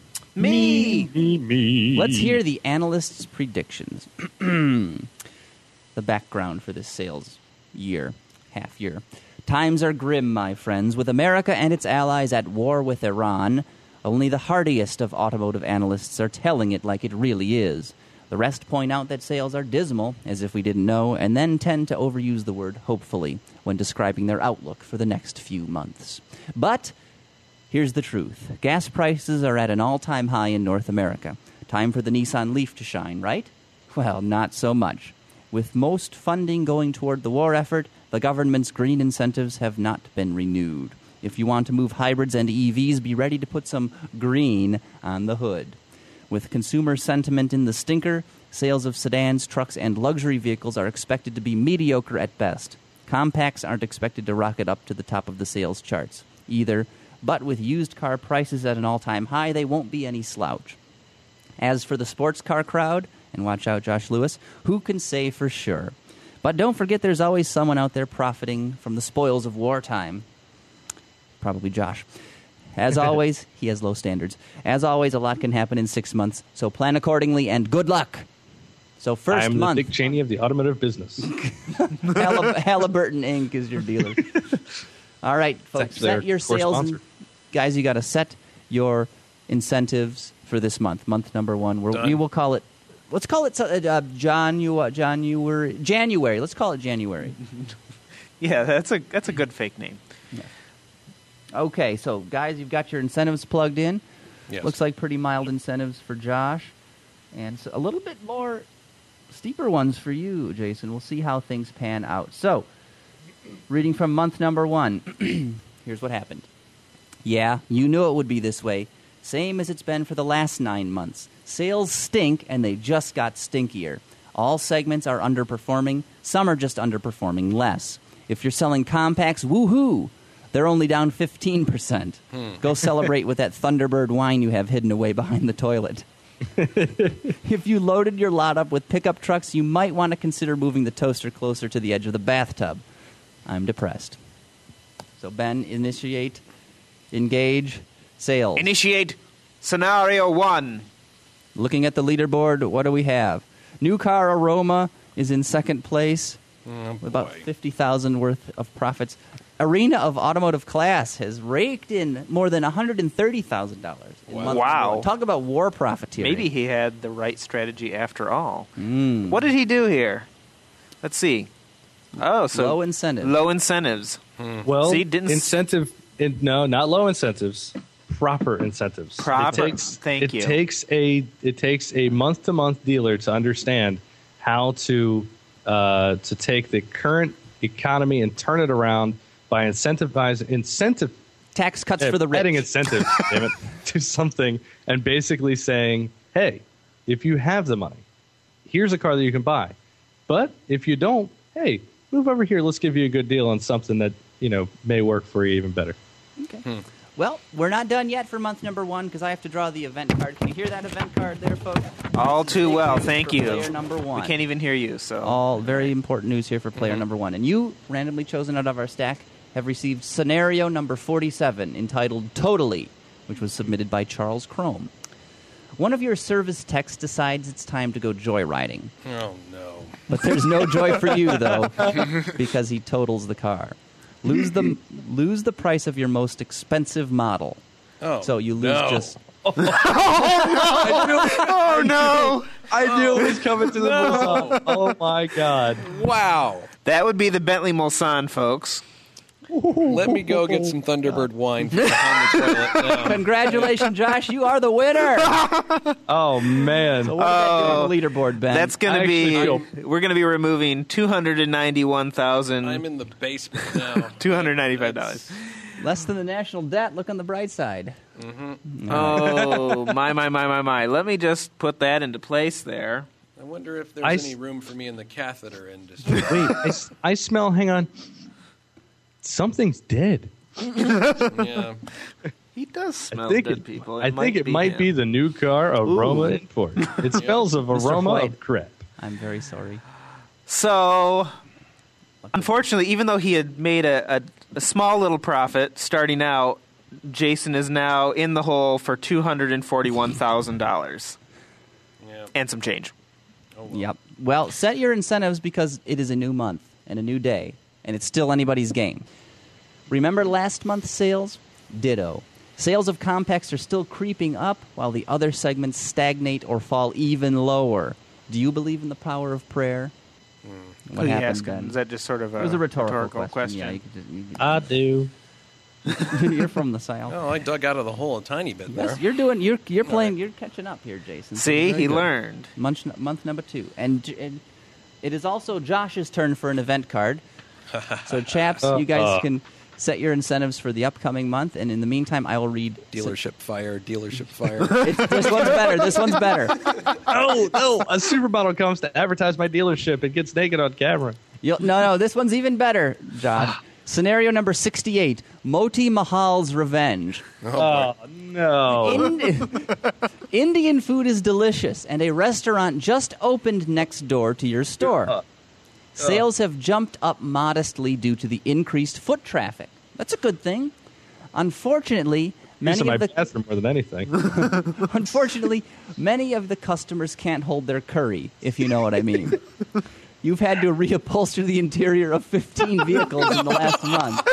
Me! Me. Let's hear the analysts' predictions. The background for this sales year, half year. Times are grim, my friends, with America and its allies at war with Iran. Only the hardiest of automotive analysts are telling it like it really is. The rest point out that sales are dismal, as if we didn't know, and then tend to overuse the word hopefully when describing their outlook for the next few months. But here's the truth. Gas prices are at an all-time high in North America. Time for the Nissan Leaf to shine, right? Well, not so much. With most funding going toward the war effort, the government's green incentives have not been renewed. If you want to move hybrids and EVs, be ready to put some green on the hood. With consumer sentiment in the stinker, sales of sedans, trucks, and luxury vehicles are expected to be mediocre at best. Compacts aren't expected to rocket up to the top of the sales charts either, but with used car prices at an all-time high, they won't be any slouch. As for the sports car crowd, and watch out, Josh Lewis, who can say for sure? But don't forget there's always someone out there profiting from the spoils of wartime. Probably Josh. As always, he has low standards. As always, a lot can happen in 6 months, so plan accordingly and good luck. So first I'm month, the Dick Cheney of the automotive business. Halliburton Inc. is your dealer. All right, folks, their set your core sales. sponsor. Guys, you got to set your incentives for this month, month number one. We will call it, let's call it January. Let's call it January. Yeah, that's a good fake name. Okay, so guys, you've got your incentives plugged in. Yes. Looks like pretty mild incentives for Josh, and so a little bit more steeper ones for you, Jason. We'll see how things pan out. So, reading from month number one, here's what happened. Yeah, you knew it would be this way. Same as it's been for the last 9 months. Sales stink, and they just got stinkier. All segments are underperforming. Some are just underperforming less. If you're selling compacts, woohoo! They're only down 15%. Go celebrate with that Thunderbird wine you have hidden away behind the toilet. If you loaded your lot up with pickup trucks, you might want to consider moving the toaster closer to the edge of the bathtub. I'm depressed. So, Ben, engage, sales. Initiate scenario 1. Looking at the leaderboard, what do we have? New car Aroma is in second place with about $50,000 worth of profits. Arena of Automotive Class has raked in more than $130,000. Wow. Talk about war profiteering. Maybe he had the right strategy after all. What did he do here? Let's see. Oh, so low incentive. Low incentives. Well, See, didn't not low incentives. proper incentives. Proper. It takes a month-to-month dealer to understand how to take the current economy and turn it around by incentive tax cuts for the rich. Adding incentives, damn it, to something, and basically saying, hey, if you have the money, here's a car that you can buy. But if you don't, hey, move over here. Let's give you a good deal on something that may work for you even better. Okay. Well, we're not done yet for month number 1 because I have to draw the event card. Can you hear that event card there, folks? All too well, thank you. Player number 1. We can't even hear you, so. All very important news here for player number 1. And you, randomly chosen out of our stack, have received scenario number 47, entitled Totally, which was submitted by Charles Crome. One of your service techs decides it's time to go joyriding. Oh, no. But there's no joy for you, though, because he totals the car. Lose the price of your most expensive model. Oh, so you lose just. Oh no! I knew it was coming to the Mulsanne. Oh my God! Wow. That would be the Bentley Mulsanne, folks. Let me go get some Thunderbird wine from behind the toilet now. Congratulations, Josh! You are the winner. Oh man! So what did that do on the leaderboard, Ben? That's going to be. We're going to be removing $291,000. I'm in the basement now. $295. Less than the national debt. Look on the bright side. Mm-hmm. Oh my! Let me just put that into place there. I wonder if there's any room for me in the catheter industry. Wait, I smell. Hang on. Something's dead. Yeah. He does smell dead people. I think it might be the new car Aroma Import. It smells of aroma of crap. I'm very sorry. So, unfortunately, even though he had made a small little profit starting out, Jason is now in the hole for $241,000 and some change. Oh, well. Yep. Well, set your incentives because it is a new month and a new day, and it's still anybody's game. Remember last month's sales? Ditto. Sales of compacts are still creeping up while the other segments stagnate or fall even lower. Do you believe in the power of prayer? What happened, Ben? Is that just sort of It was a rhetorical question. Yeah, I do. You're from the South. Oh, I dug out of the hole a tiny bit there. Yes, you're playing. You're catching up here, Jason. See, Very he good. learned. Month number 2, and it is also Josh's turn for an event card. So, chaps, you guys can set your incentives for the upcoming month, and in the meantime, I will read Dealership fire. This one's better. This one's better. Oh no! A supermodel comes to advertise my dealership and gets naked on camera. No, this one's even better, Josh. Scenario number 68, Moti Mahal's Revenge. Oh, no. Indian food is delicious, and a restaurant just opened next door to your store. Sales have jumped up modestly due to the increased foot traffic. That's a good thing. Unfortunately, many of the bathroom more than anything. Unfortunately, many of the customers can't hold their curry, if you know what I mean. You've had to reupholster the interior of 15 vehicles in the last month.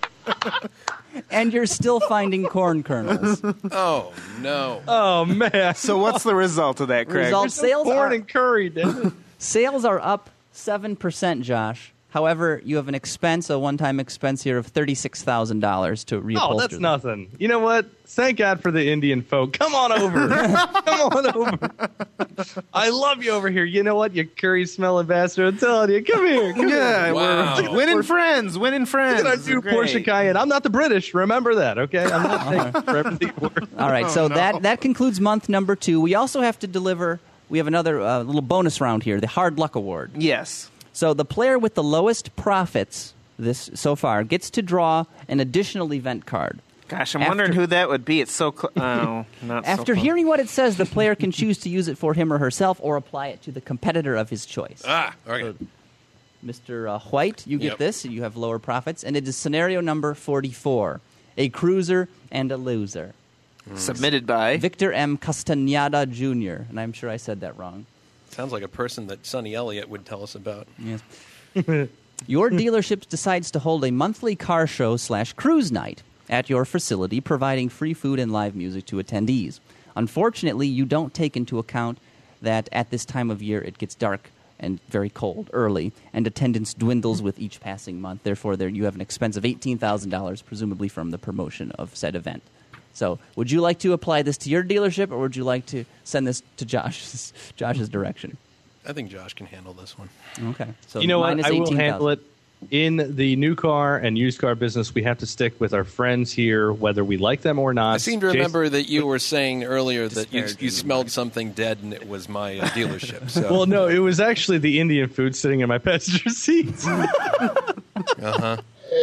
And you're still finding corn kernels. Oh, no. Oh, man. So what's the result of that, Craig? Corn and curry, damn it. Sales are up 7%, Josh. However, you have a one-time expense here of $36,000 to reupholster. Oh, that's nothing. You know what? Thank God for the Indian folk. Come on over. Come on over. I love you over here. You know what? You curry smelling bastard. I'm telling you. Come here. We're winning friends. Winning friends. I do Porsche Cayenne. I'm not the British. Remember that, okay? I'm not taking for everything worth. All right, so that concludes month number 2. We also have to deliver. We have another little bonus round here, the Hard Luck Award. Yes. So the player with the lowest profits so far gets to draw an additional event card. Gosh, I'm wondering who that would be. It's so not After hearing what it says, the player can choose to use it for him or herself or apply it to the competitor of his choice. Okay. So, Mr. White, you get this. You have lower profits. And it is scenario number 44, a cruiser and a loser. Submitted by Victor M. Castañeda Jr., and I'm sure I said that wrong. Sounds like a person that Sonny Elliott would tell us about. Yes. Your dealership decides to hold a monthly car show / cruise night at your facility, providing free food and live music to attendees. Unfortunately, you don't take into account that at this time of year it gets dark and very cold early, and attendance dwindles with each passing month. Therefore, you have an expense of $18,000, presumably from the promotion of said event. So would you like to apply this to your dealership, or would you like to send this to Josh's direction? I think Josh can handle this one. Okay. So You know what? minus I will 18,000. handle it. In the new car and used car business, we have to stick with our friends here, whether we like them or not. I seem to remember that you were saying earlier that you Disparaging smelled something dead and it was my dealership. So. Well, no, it was actually the Indian food sitting in my passenger seat. Uh-huh.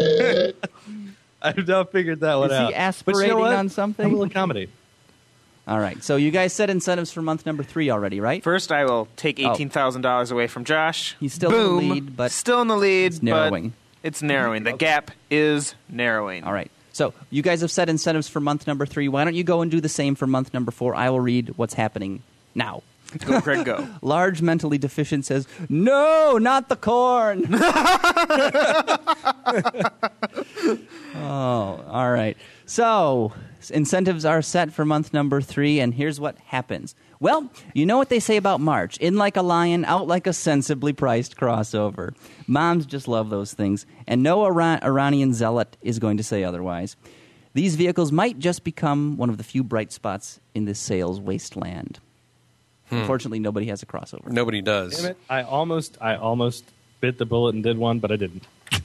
I've now figured that one Is out. he But you know aspirating what? on something? I will accommodate. All right. So you guys set incentives for month number 3 already, right? First, I will take $18,000 away from Josh. He's still Boom. in the lead, but still in the lead. it's narrowing. But it's narrowing. The gap is narrowing. All right. So you guys have set incentives for month number 3. Why don't you go and do the same for month number 4? I will read what's happening now. Go, Craig, go. Large mentally deficient says, "No, not the corn." Oh, all right. So incentives are set for month number 3, and here's what happens. Well, you know what they say about March. In like a lion, out like a sensibly priced crossover. Moms just love those things, and no Iranian zealot is going to say otherwise. These vehicles might just become one of the few bright spots in this sales wasteland. Unfortunately, nobody has a crossover. Nobody does. Damn it. I almost bit the bullet and did one, but I didn't.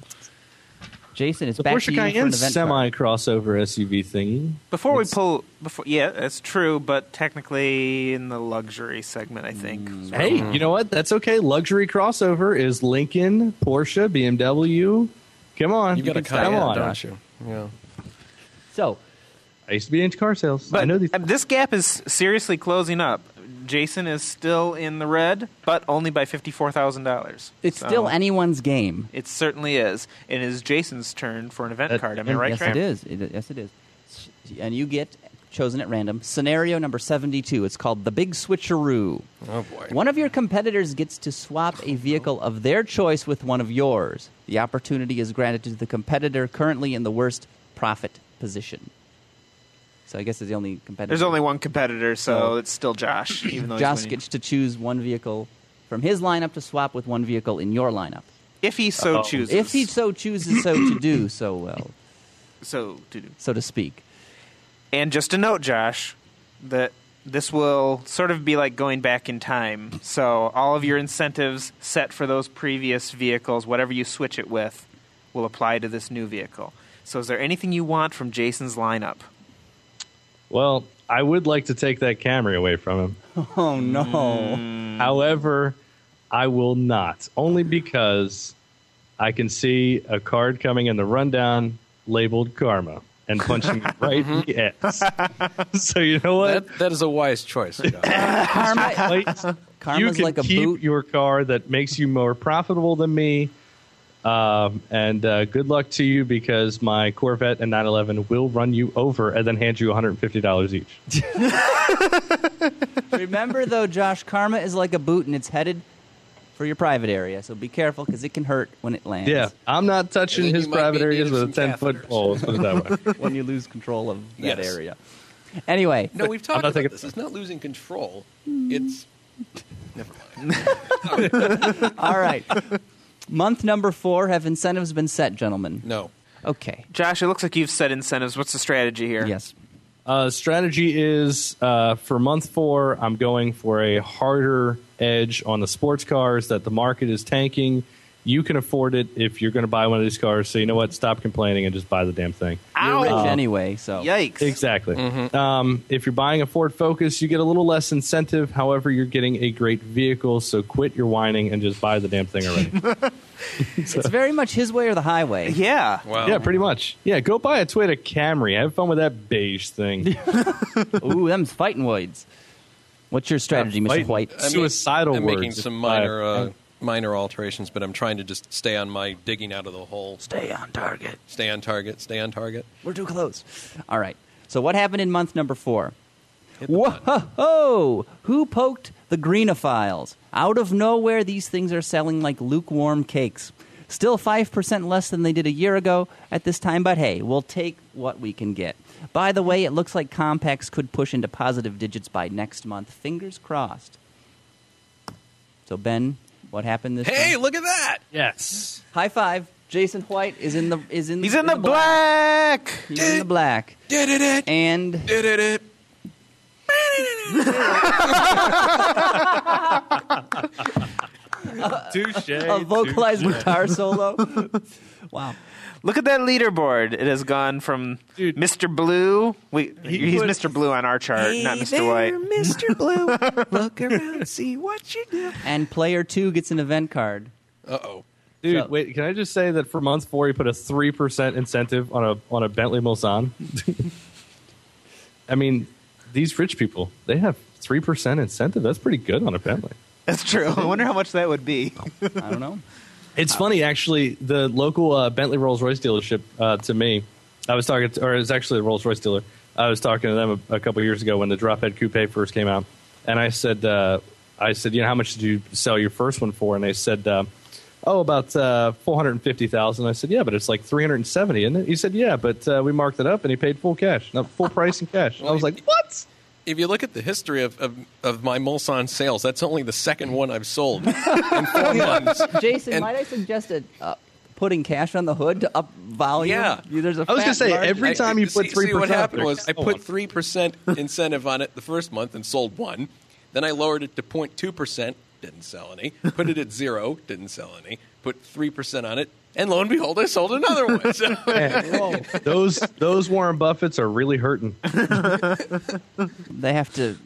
Jason, it's The back Porsche to you for an Cayenne event semi-crossover SUV thingy. Yeah, that's true, but technically in the luxury segment, I think. Hey, you know what? That's okay. Luxury crossover is Lincoln, Porsche, BMW. Come on. You got a come Cayenne, on. don't you? Yeah. So, I used to be into car sales. But I know these. this gap is seriously closing up. Jason is still in the red, but only by $54,000. it's still anyone's game. It certainly is. It is Jason's turn for an event card. Am I right, Yes, Craig? it is. Yes, it is. And you get chosen at random. Scenario number 72. It's called the Big Switcheroo. Oh, boy. One of your competitors gets to swap a vehicle of their choice with one of yours. The opportunity is granted to the competitor currently in the worst profit position. So I guess it's the only competitor. There's only one competitor, so So- it's still Josh, even though Josh he's winning. gets to choose one vehicle from his lineup to swap with one vehicle in your lineup. If he so chooses. If he so chooses so to do so well, So to do. so to speak. And just a note, Josh, that this will sort of be like going back in time. So all of your incentives set for those previous vehicles, whatever you switch it with, will apply to this new vehicle. So is there anything you want from Jason's lineup? Well, I would like to take that Camry away from him. Oh, no. However, I will not. Only because I can see a card coming in the rundown labeled Karma and punching me right in the ass. So you know what? That is a wise choice. Josh. Karma, Karma's you can like a keep boot. your car that makes you more profitable than me. And good luck to you, because my Corvette and 911 will run you over and then hand you $150 each. Remember, though, Josh, Karma is like a boot, and it's headed for your private area. So be careful, because it can hurt when it lands. Yeah, I'm not touching And then his you might private be areas needing with a some 10-foot catheters. pole. Let's put it that way. When you lose control of that Yes. area. Anyway. No, we've talked not about thinking- this. It's not losing control. It's... Never mind. All right. Month number 4, have incentives been set, gentlemen? No. Okay. Josh, it looks like you've set incentives. What's the strategy here? Yes. Strategy is for month 4, I'm going for a harder edge on the sports cars that the market is tanking. You can afford it if you're going to buy one of these cars. So you know what? Stop complaining and just buy the damn thing. You're rich Ow! anyway, so. Yikes. Exactly. If you're buying a Ford Focus, you get a little less incentive. However, you're getting a great vehicle. So quit your whining and just buy the damn thing already. It's very much his way or the highway. Yeah. Wow. Yeah, pretty much. Yeah, go buy a Toyota Camry. Have fun with that beige thing. Ooh, them's fighting words. What's your strategy, Mr. Fighting. White? Suicidal I'm words. making some minor alterations, but I'm trying to just stay on my digging out of the hole. Stay on target. Stay on target. Stay on target. We're too close. All right. So what happened in month number 4? Hit the button. Whoa! Who poked the greenophiles? Out of nowhere, these things are selling like lukewarm cakes. Still 5% less than they did a year ago at this time, but hey, we'll take what we can get. By the way, it looks like compacts could push into positive digits by next month. Fingers crossed. So, Ben, what happened this Hey, time? look at that! Yes. High five. Jason White is in the He's in the black. He's in the black. And Touche. a vocalized guitar solo. Wow. Look at that leaderboard. It has gone from Mr. Blue. He's Mr. Blue on our chart, not Mr. White. Mr. Blue. Look around, see what you do. And player 2 gets an event card. Uh-oh. Dude, So- wait, can I just say that for month 4 he put a 3% incentive on a Bentley Mulsanne? I mean, these rich people, they have 3% incentive. That's pretty good on a Bentley. That's true. I wonder how much that would be. I don't know. It's funny, actually, the local Bentley Rolls-Royce dealership to me, I was talking to, or it was actually a Rolls-Royce dealer. I was talking to them a couple years ago when the Drophead Coupe first came out. And I said, you know, how much did you sell your first one for? And they said, about $450,000. I said, yeah, but it's like $370, isn't it? He said, yeah, but we marked it up and he paid full cash, full price in cash. And I was like, what? If you look at the history of my Mulsanne sales, that's only the second one I've sold in 4 months. Jason, might I suggest putting cash on the hood to up volume? Yeah. There's a I was going to say, margin. every time you put 3%. See, what happened was I put 3% incentive on it the first month and sold one. Then I lowered it to 0.2%, didn't sell any. Put it at 0, didn't sell any. Put 3% on it, and lo and behold, I sold another one. So. Those Warren Buffetts are really hurting. They have to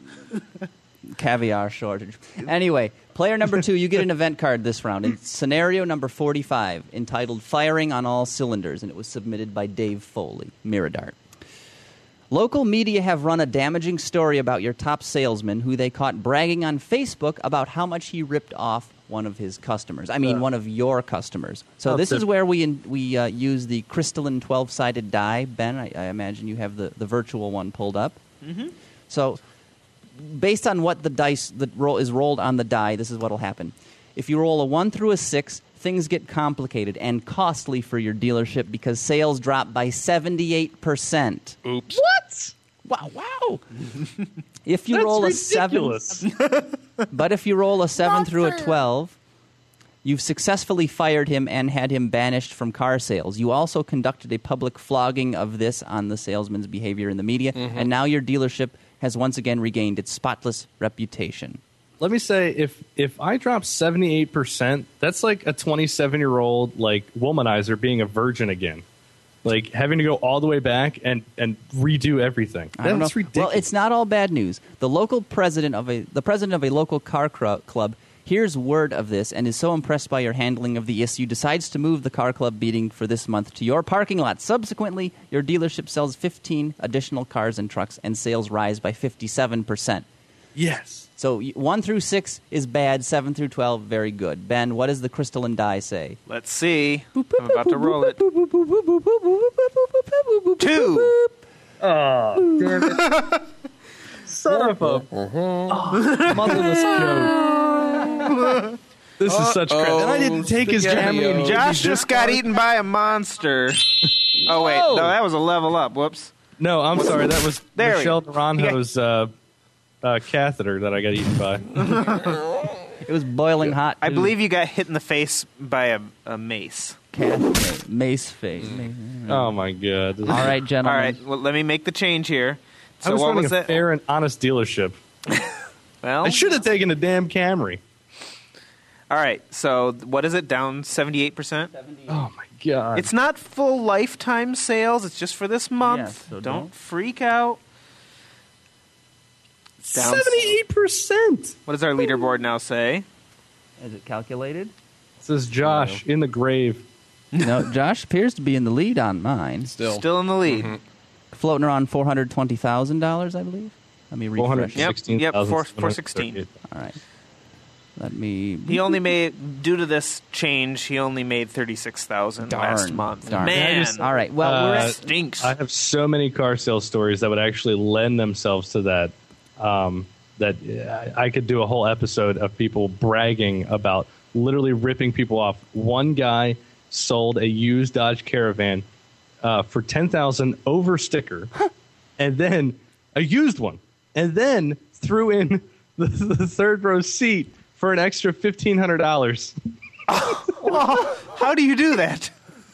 caviar shortage. Anyway, player number 2, you get an event card this round in scenario number 45, entitled "Firing on All Cylinders," and it was submitted by Dave Foley, Miradart. Local media have run a damaging story about your top salesman who they caught bragging on Facebook about how much he ripped off one of his customers. I mean, one of your customers. So this is where we use the crystalline 12-sided die. Ben, I imagine you have the virtual one pulled up. Mm-hmm. So based on what the dice that is rolled on the die, this is what will happen. If you roll a 1 through a 6, things get complicated and costly for your dealership because sales drop by 78%. Oops. What? Wow. If you roll a 7, but if you roll a 7 through a 12, you've successfully fired him and had him banished from car sales. You also conducted a public flogging of this on the salesman's behavior in the media, and now your dealership has once again regained its spotless reputation. Let me say, if I drop 78%, that's like a 27-year-old womanizer being a virgin again, like having to go all the way back and redo everything. That's ridiculous. Well, it's not all bad news. The president of a local car club hears word of this and is so impressed by your handling of the issue, decides to move the car club meeting for this month to your parking lot. Subsequently, your dealership sells 15 additional cars and trucks, and sales rise by 57%. Yes. So 1 through 6 is bad, 7 through 12, very good. Ben, what does the crystalline die say? Let's see. I'm about to roll it. 2. Oh, damn it. Son of a motherless joke. This is such crap. And I didn't take his Camry. Josh just got eaten by a monster. Oh, wait. No, that was a level up. Whoops. No, I'm sorry. That was There Michelle Naranjo's catheter that I got eaten by. It was boiling hot. I believe you got hit in the face by a mace. Mace face. Oh, my God. All right, gentlemen. All right. Well, let me make the change here. So I was what running was a that? fair and honest dealership. Well, I should have taken a damn Camry. all right. So what is it? Down 78%? Oh, my God. It's not full lifetime sales. It's just for this month. Yeah, so don't freak out. Down 78%. What does our leaderboard now say? Is it calculated? It says Josh in the grave. No, Josh appears to be in the lead on mine. Still in the lead. Mm-hmm. Floating around $420,000, I believe. Let me refresh. Yep, 416. All right. Let me... He only made, due to this change, he only made $36,000 last month. Darn. Man. All right. Well, we're at... Stinks. I have so many car sales stories that would actually lend themselves to that. That I could do a whole episode of people bragging about literally ripping people off. One guy sold a used Dodge Caravan for $10,000 over sticker, and then a used one, and then threw in the third row seat for an extra $1,500. How do you do that?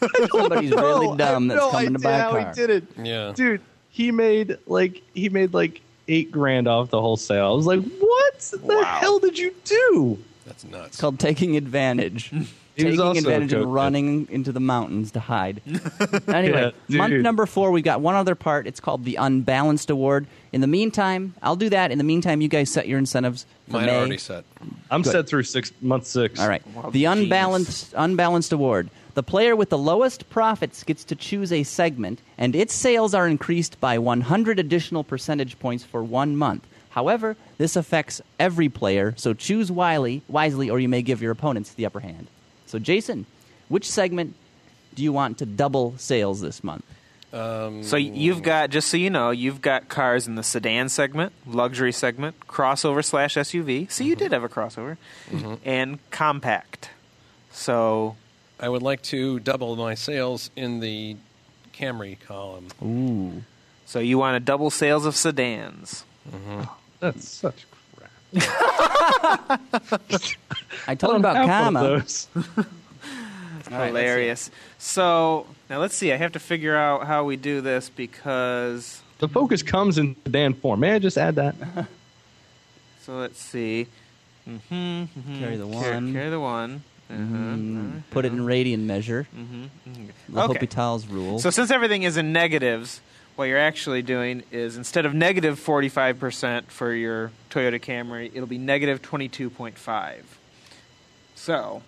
Somebody's really dumb that's coming to buy a car. He did it. Yeah. Dude, he made like $8,000 off the whole sale. I was like, what the hell did you do? That's nuts. It's called taking advantage. He was Taking also advantage a and cokehead. running into the mountains to hide. Anyway, Yeah, month dude. number 4, we've got one other part. It's called the Unbalanced Award. In the meantime, I'll do that. In the meantime, you guys set your incentives for Mine May. already set. I'm set through month 6. All right. Wow, The genius. Unbalanced Award. The player with the lowest profits gets to choose a segment, and its sales are increased by 100 additional percentage points for 1 month. However, this affects every player, so choose wisely, or you may give your opponents the upper hand. So, Jason, which segment do you want to double sales this month? So you've got, just so you know, you've got cars in the sedan segment, luxury segment, crossover / SUV. So you did have a crossover. And compact. So I would like to double my sales in the Camry column. Ooh. so you want to double sales of sedans. That's such crap. I told him about Have one of comma. those. All right, Hilarious. So now let's see. I have to figure out how we do this because. The Focus comes in sedan form. May I just add that? So let's see. Carry the one. Carry the one. Put it in radian measure. L'Hôpital's rule. So since everything is in negatives, what you're actually doing is instead of negative 45% for your Toyota Camry, it'll be negative 22.5. So,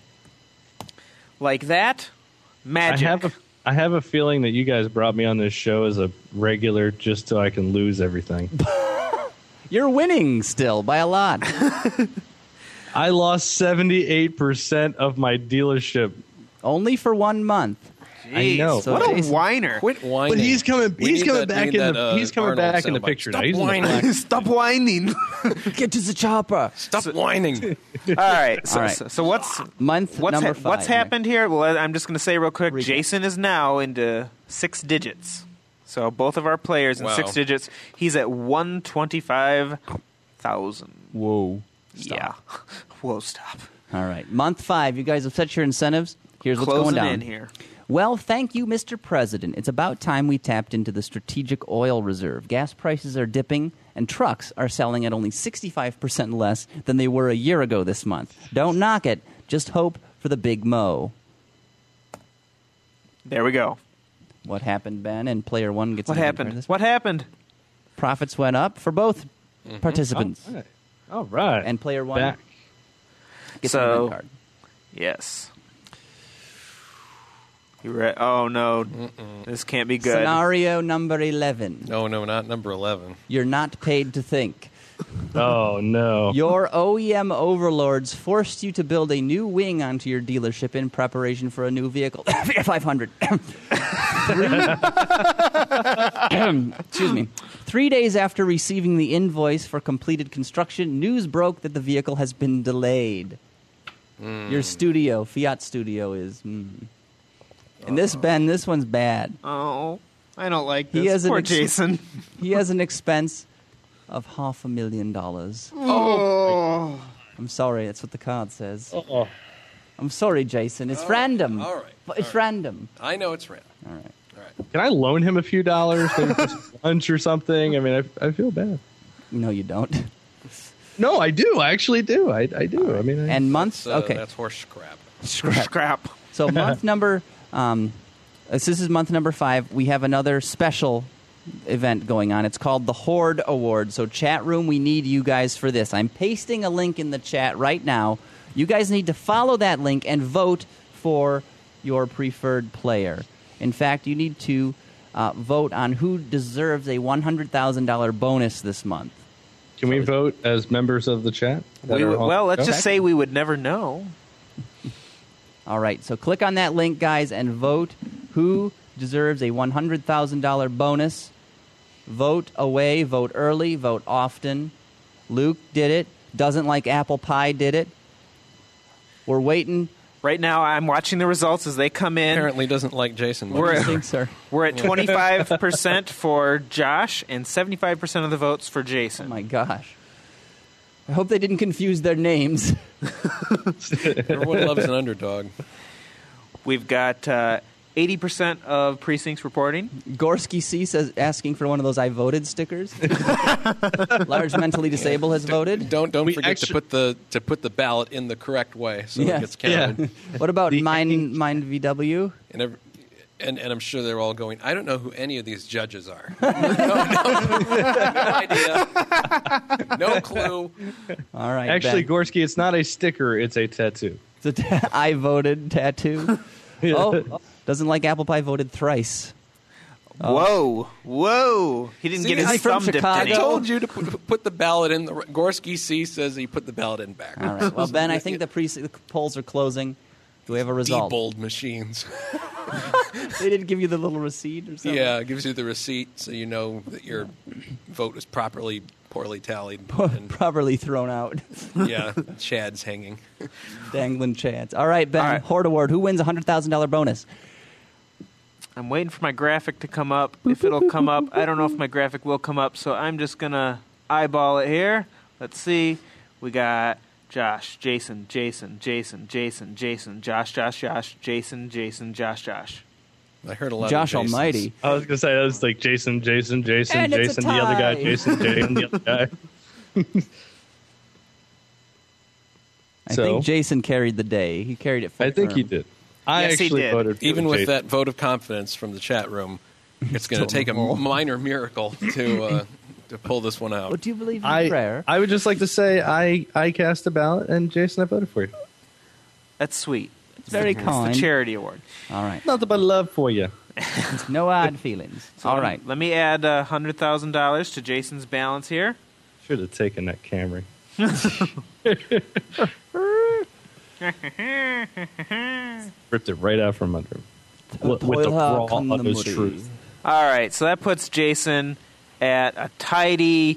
like that, magic. I have a feeling that you guys brought me on this show as a regular just so I can lose everything. You're winning still by a lot. I lost 78% of my dealership. Only for 1 month. I know. So What a Jason- whining. Quit whining. But he's coming. We He's need coming that- back we need in that, the. He's coming Arnold back in the soundbite. picture now. Stop He's in the whining. black. Stop whining. Get to the chopper. Stop whining. All right. So, All right. so what's Month number 5. what's happened here? Well, I'm just going to say real quick. Recap. Jason is now into 6 digits. So both of our players in Wow. 6 digits. He's at 125,000. Whoa. Yeah. Whoa, stop. All right. Month 5. You guys have set your incentives. Here's what's Closing going down. in here. Well, thank you, Mr. President. It's about time we tapped into the strategic oil reserve. Gas prices are dipping, and trucks are selling at only 65% less than they were a year ago this month. Don't knock it. Just hope for the big mo. There we go. What happened, Ben? And player 1 gets What an happened? invite. What happened? Profits went up for both participants. All right. And player 1 Back. gets So- an event card. Yes. You ready? Oh no, this can't be good. Scenario number 11. No, not number 11. You're not paid to think. Oh no. Your OEM overlords forced you to build a new wing onto your dealership in preparation for a new vehicle. 500. Excuse me. 3 days after receiving the invoice for completed construction, news broke that the vehicle has been delayed. Your studio, Fiat Studio, is... And this, Ben, this one's bad. Oh, I don't like He this. has an Poor ex- Jason. He has an expense of $500,000. Oh, I'm sorry, that's what the card says. Oh. I'm sorry, Jason. It's random. all right, It's random. I know it's random. All right. Can I loan him a few dollars, maybe for some lunch or something? I mean, I feel bad. No, you don't. No, I do. I actually do. I do. I mean, And months. Okay. That's horse crap. scrap. So month number. This is month number 5. We have another special event going on. It's called the Horde Award. So chat room, we need you guys for this. I'm pasting a link in the chat right now. You guys need to follow that link and vote for your preferred player. In fact, you need to vote on who deserves a $100,000 bonus this month. can we vote as members of the chat? Let's just say we would never know. All right, so click on that link, guys, and vote who deserves a $100,000 bonus. Vote away, vote early, vote often. Luke did it. Doesn't like apple pie did it. We're waiting. Right now, I'm watching the results as they come in. Apparently doesn't like Jason. We're much. Thanks, sir. We're at 25% for Josh and 75% of the votes for Oh, Jason. my gosh. I hope they didn't confuse their names. Everyone loves an underdog. We've got 80% of precincts reporting. Gorski C says asking for one of those "I voted" stickers. Large mentally disabled has voted. Don't forget to put the ballot in the correct way so it gets counted. Yeah. What about Mind VW? And I'm sure they're all going, I don't know who any of these judges are. No idea. No clue. All right. Actually, Ben. Gorski, it's not a sticker; it's a tattoo. It's a I voted tattoo. Oh, doesn't like apple pie, voted thrice. Whoa. He didn't get is he his from thumb dipped Chicago? in I it. told you to put the ballot in. Gorski C says he put the ballot in back. All right. Well, Ben, I think the polls are closing. Do we have a result? Debold machines. They didn't give you the little receipt or something? Yeah, it gives you the receipt so you know that your vote was poorly tallied. And, Properly thrown out. yeah, Chad's hanging. Dangling chads. All right, Ben. All right. Horde Award. Who wins a $100,000 bonus? I'm waiting for my graphic to come up. If it'll come up, I don't know if my graphic will come up, so I'm just going to eyeball it here. Let's see. We got Josh, Jason, Josh, Jason, Josh. I heard a lot Josh of Jasons. Almighty. I was gonna say that was like Jason, And it's a the other guy, tie. Jason, the other guy. I think Jason carried the day. He carried it full I think he term. did. I Yes, he actually did. voted for Even with Jason. that vote of confidence from the chat room, it's going to take a minor miracle to pull this one out. Well, do you believe in prayer? I would just like to say I cast a ballot, and Jason, I voted for you. That's sweet. It's very It's kind. the charity award. All right. Nothing but love for you. No odd feelings. All right. Let me add $100,000 to Jason's balance here. Should have taken that Camry. Ripped it right out from under him. With the raw of his truth. All right, so that puts Jason at a tidy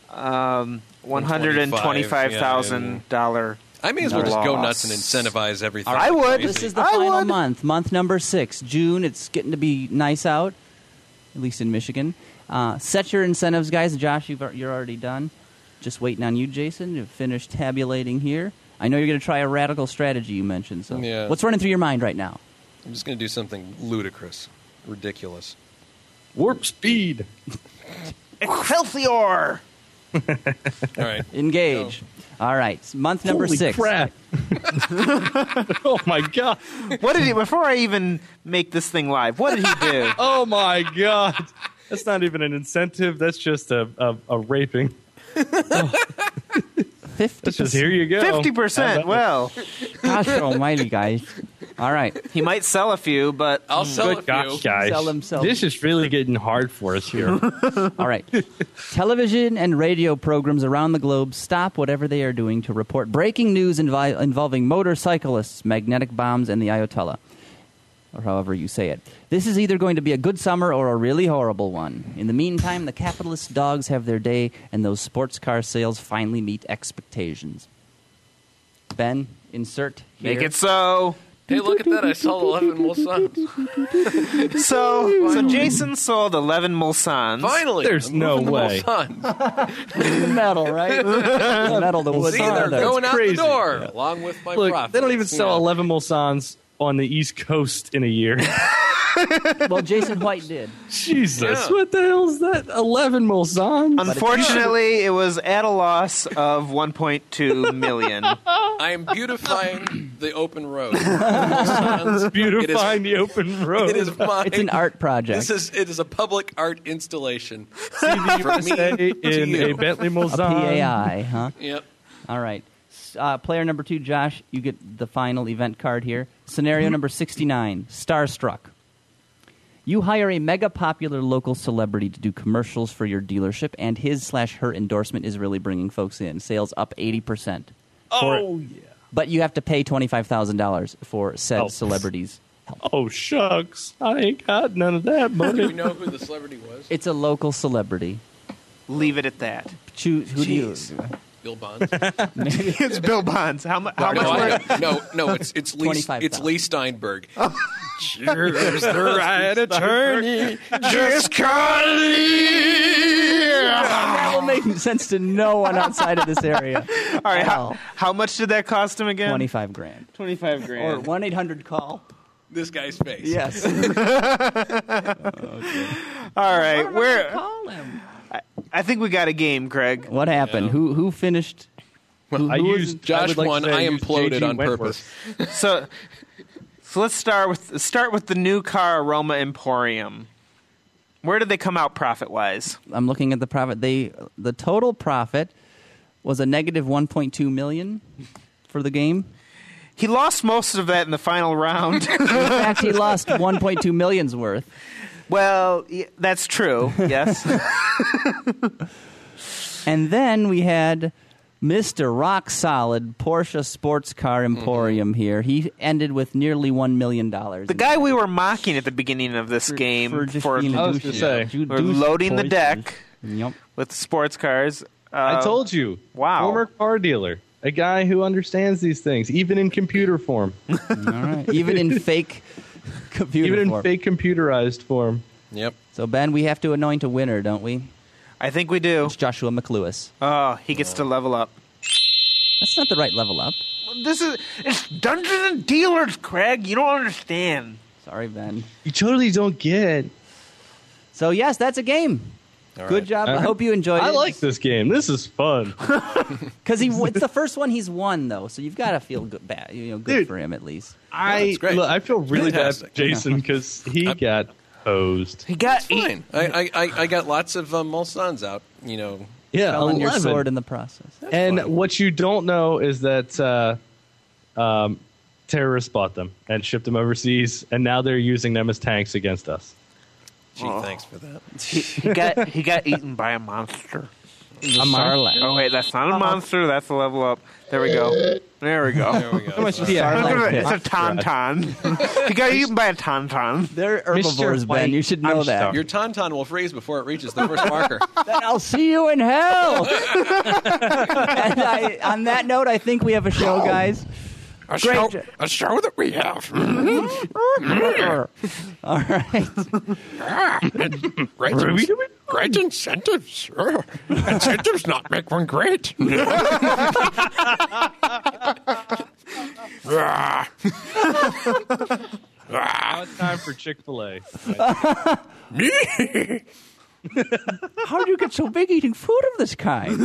$125,000. I may as well just go nuts and incentivize everything. I would. This is the final month number 6, June. It's getting to be nice out, at least in Michigan. Set your incentives, guys. Josh, you're already done. Just waiting on you, Jason, to finish tabulating here. I know you're going to try a radical strategy you mentioned. So, Yeah. what's running through your mind right now? I'm just going to do something ludicrous, ridiculous. Warp speed. Excelsior! All right. Engage. All right. Month number Holy 6. crap. Oh, my God. What did he, before I even make this thing live, what did he do? Oh, my God. That's not even an incentive. That's just a raping. 50%. That's just, here you go. 50%. Well, Gosh almighty, guys. All right. he might sell a few, but I'll sell a Good few. gosh, guys. Sell himself. This is really getting hard for us here. All right. Television and radio programs around the globe stop whatever they are doing to report breaking news involving motorcyclists, magnetic bombs, and the Ayatollah, or however you say it. This is either going to be a good summer or a really horrible one. In the meantime, the capitalist dogs have their day, and those sports car sales finally meet expectations. Ben, insert here. make it so. Hey, look at that. I sold 11 Mulsans. So Jason sold 11 Mulsans. Finally. There's I'm no moving the way. Mulsanne. The metal, right? The metal, the wood. See, they're going out crazy. the door along with my Look, profits. they don't even sell Yeah. 11 Mulsans on the East Coast in a year. Well, Jason White did. Jesus, Yeah. what the hell is that? 11 Mulsans? Unfortunately, it was at a loss of 1.2 million. I am beautifying the open road. Mulsanne's- Beautifying the open road. It is mine. It's an art project. It is a public art installation. From me to in you. a Bentley A Mulsanne. PAI, huh? Yep. All right. Player number 2, Josh, you get the final event card here. Scenario number 69, Starstruck. You hire a mega popular local celebrity to do commercials for your dealership, and his/her endorsement is really bringing folks in. Sales up 80%. Oh, yeah. But you have to pay $25,000 for said Oh. celebrities. Oh, shucks. I ain't got none of that Do we money. know who the celebrity was? It's a local celebrity. Leave it at that. Choose who do you? Bill Bonds. It's Bill Bonds. How much? No, it's Lee 25,000. Lee Steinberg. Cheers, the right attorney. Just That will make sense to no one outside of this area. All right. How much did that cost him again? $25,000. 25 grand. Or 1-800-CALL. this guy's face. Yes. All right, we're. Call him. I think we got a game, Craig. What happened? Yeah. Who finished? Well, I used Josh would like won. to say I used imploded JG on Wentworth. purpose. So let's start with the New Car Aroma Emporium. Where did they come out profit-wise? I'm looking at the profit. The total profit was a negative 1.2 million for the game. He lost most of that in the final round. In fact, he lost 1.2 million's worth. Well, that's true. Yes. And then we had Mr. Rock Solid Porsche Sports Car Emporium here. He ended with nearly $1 million. The guy we were mocking at the beginning of this game for I was gonna say. we're loading the Porsches. deck Yep. with sports cars. I told you. Wow. Former car dealer. A guy who understands these things, even in computer form. All right. Even in fake computer even in form. fake computerized form. Yep. So, Ben, we have to anoint a winner, don't we? I think we do. It's Joshua McLewis. Oh, he gets to level up. That's not the right level up. It's Dungeons and Dealers, Craig. You don't understand. Sorry, Ben. You totally don't get. So, yes, that's a game. All Good right. job. All I right. hope you enjoyed it. I like this game. This is fun. Because it's the first one he's won, though, so you've got to feel good, good Dude. for him at least. that's great. I feel really Fantastic. bad for Jason because he got hosed. He got Fine. I got lots of Mulsans out. You know. Yeah, Fell on your 11. sword in the process. And fine. what you don't know is that terrorists bought them and shipped them overseas, and now they're using them as tanks against us. Gee, thanks for that. he got eaten by a monster. A Sarlacc. Oh wait, that's not a monster. That's a level up. There we go. There we go. There we go. Sarlacc pit. It's a tauntaun. He got eaten by a tauntaun. They're herbivores, Mr. Ben. White, You should know I'm that. stuck. Your tauntaun will freeze before it reaches the first marker. Then I'll see you in hell. And on that note, I think we have a show, guys. A Great. show that we have. All right. Great incentives. Incentives not make one great. Now it's time for Chick-fil-A. Me? How do you get so big eating food of this kind?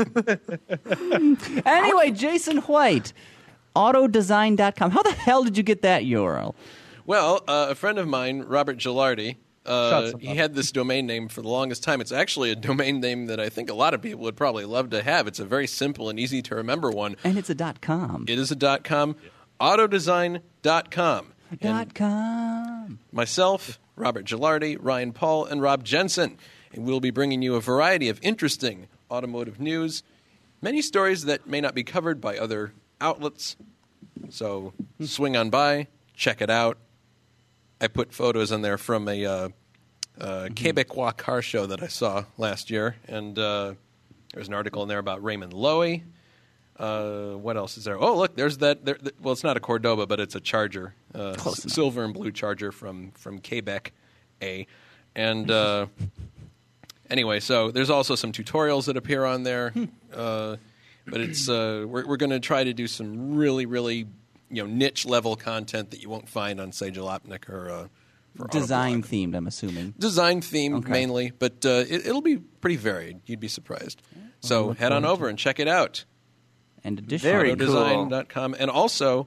Anyway, Jason White, autodesign.com. How the hell did you get that URL? Well, a friend of mine, Robert Gilardi, Shut he had this domain name for the longest time. It's actually a domain name that I think a lot of people would probably love to have. It's a very simple and easy to remember one. And it's a .com. It is a .com, autodesign.com. .com. Myself, Robert Gilardi, Ryan Paul, and Rob Jensen. And we'll be bringing you a variety of interesting automotive news, many stories that may not be covered by other outlets. So swing on by, check it out. I put photos on there from a Quebecois car show that I saw last year. And there's an article in there about Raymond Loewy. What else is there? Oh, look, there's that. Well, it's not a Cordoba, but it's a Charger, silver and blue Charger from Quebec A. And anyway, so there's also some tutorials that appear on there. But it's we're going to try to do some really, really niche level content that you won't find on, say, Jalopnik or for Design Autoblog. themed, I'm assuming. Design themed Okay. mainly, but it'll be pretty varied. You'd be surprised. So look head on forward over and check it out. And additionally, Very cool. Autodesign.com and also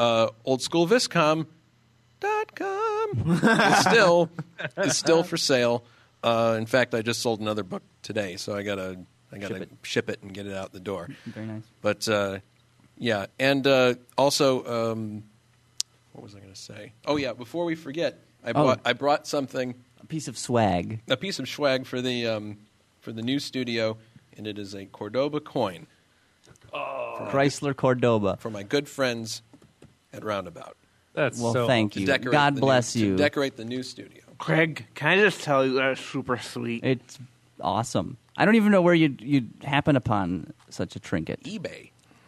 oldschoolviscom.com is still for sale. In fact, I just sold another book today, so I gotta ship it and get it out the door. very nice. But yeah, and also what was I going to say? Oh yeah, before we forget, I brought something, A piece of swag. a piece of swag for the new studio, and it is a Cordoba coin Chrysler Cordoba. for my good friends at Roundabout. That's Well, so thank To you. decorate God the bless new, you. To decorate the new studio. Craig, can I just tell you that's super sweet? It's awesome. I don't even know where you'd happen upon such a trinket. eBay.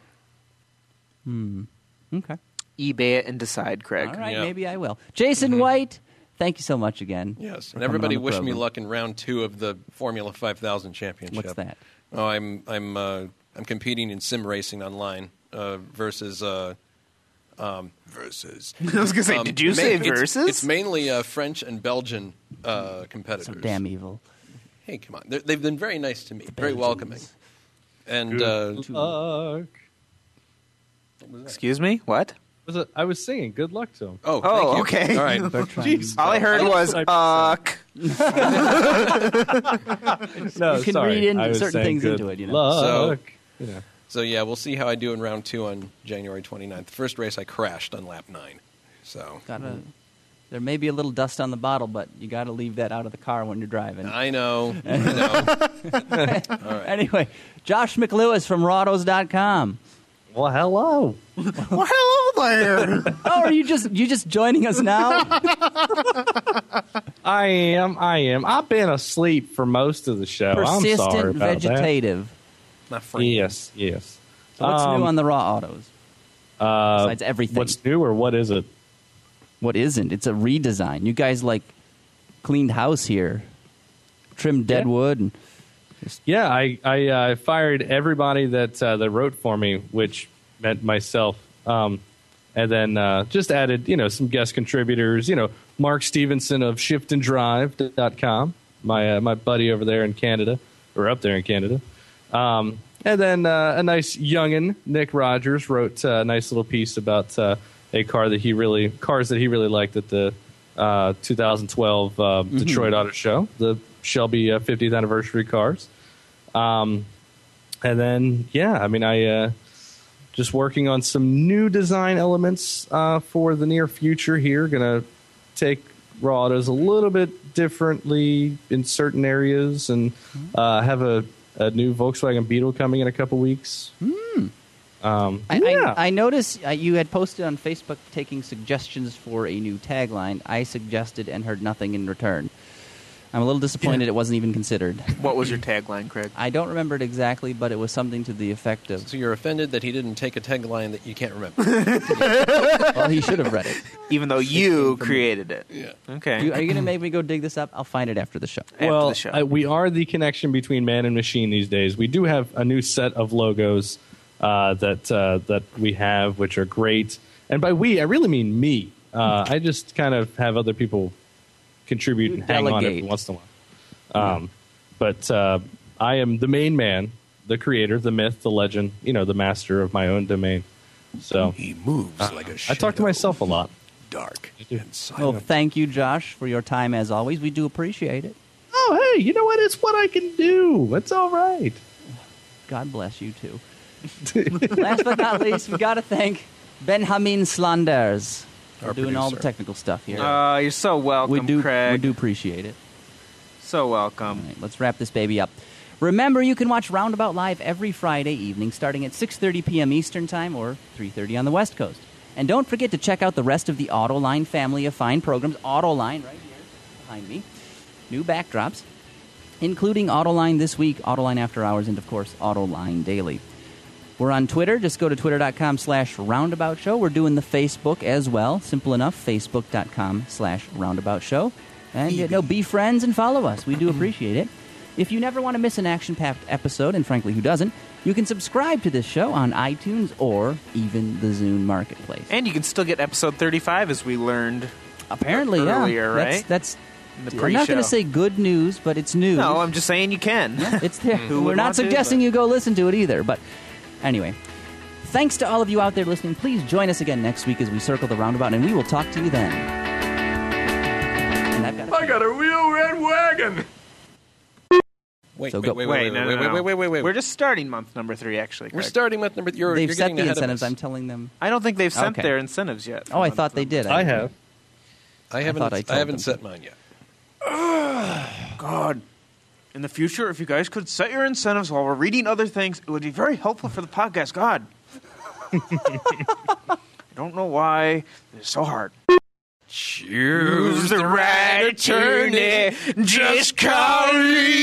Okay. eBay it and decide, Craig. All right, Yeah. maybe I will. Jason White, thank you so much again. Yes, for and coming everybody on the wish me program. luck in round 2 of the Formula 5000 Championship. What's that? Oh, I'm competing in sim racing online versus Versus. I was going to say, did you say versus? It's mainly French and Belgian competitors. So damn evil. Hey, come on. They've been very nice to me, very welcoming. And Good luck. Excuse me? What? I was singing good luck to him. Oh, thank you. Okay. All right. Jeez. All I heard was, No, You can sorry. read in I was certain saying things good into it, you know. Luck. So, yeah, we'll see how I do in round 2 on January 29th. The first race, I crashed on lap 9. So There may be a little dust on the bottle, but you got to leave that out of the car when you're driving. I know. All right. Anyway, Josh McLewis from Rawautos.com. Well, hello. well, hello there. Oh, are you just joining us now? I am. I've been asleep for most of the show. Persistent I'm sorry about vegetative. Not that. free. Yes. So what's new on the Raw Autos? Besides everything. What's new or what is it? What isn't? It's a redesign. You guys cleaned house here, trimmed dead wood, and Yeah, I fired everybody that wrote for me, which meant myself, and then just added some guest contributors. Mark Stevenson of ShiftAndDrive.com, my buddy over there in Canada, or up there in Canada, and then a nice youngin, Nick Rogers, wrote a nice little piece about cars that he really liked at the 2012 Detroit Auto Show, the Shelby 50th anniversary cars. And then, I just working on some new design elements for the near future here. Going to take Raw Autos a little bit differently in certain areas and have a new Volkswagen Beetle coming in a couple weeks. I noticed you had posted on Facebook taking suggestions for a new tagline. I suggested and heard nothing in return. I'm a little disappointed it wasn't even considered. What was your tagline, Craig? I don't remember it exactly, but it was something to the effect of... So you're offended that he didn't take a tagline that you can't remember. Well, he should have read it. Even though you created it. Yeah. Okay. Are you going to make me go dig this up? I'll find it after the show. After the show. We are the connection between man and machine these days. We do have a new set of logos that we have, which are great. And by we, I really mean me. I just kind of have other people contribute and hang on every once in a while. But I am the main man, the creator, the myth, the legend, the master of my own domain. So He moves like a shadow. I talk to myself a lot. Dark do. and silent. Well, thank you, Josh, for your time as always. We do appreciate it. Oh, hey, you know what? It's what I can do. It's all right. God bless you, too. Last but not least, we've got to thank Benjamin Slanders for Our doing all the producer. technical stuff here. You're so welcome, Craig. We do appreciate it. So welcome. All right, let's wrap this baby up. Remember, you can watch Roundabout Live every Friday evening starting at 6:30 p.m. Eastern Time or 3:30 on the West Coast. And don't forget to check out the rest of the Autoline family of fine programs. Autoline, right here behind me. New backdrops, including Autoline This Week, Autoline After Hours, and, of course, Autoline Daily. We're on Twitter. Just go to twitter.com/roundaboutshow. We're doing the Facebook as well. Simple enough, facebook.com/roundaboutshow. And, be friends and follow us. We do appreciate it. If you never want to miss an action-packed episode, and frankly, who doesn't, you can subscribe to this show on iTunes or even the Zune Marketplace. And you can still get episode 35, as we learned Apparently, earlier, yeah. right? That's in the I'm pre-show. not going to say good news, but it's news. No, I'm just saying you can. It's there. Who We're would not want to, suggesting but- you go listen to it either, but anyway. Thanks to all of you out there listening. Please join us again next week as we circle the roundabout, and we will talk to you then. And I got a real red wagon. Wait, So go- wait, No. wait. We're just starting month number 3, actually. We're Craig. starting with number. You're They've set getting the ahead of incentives. us. I'm telling them. I don't think they've sent Okay. their incentives yet. Oh, I thought they did. I have. I thought I haven't. told I haven't them. set mine yet. God. In the future, if you guys could set your incentives while we're reading other things, it would be very helpful for the podcast. God. I don't know why it's so hard. Choose the right attorney. Just call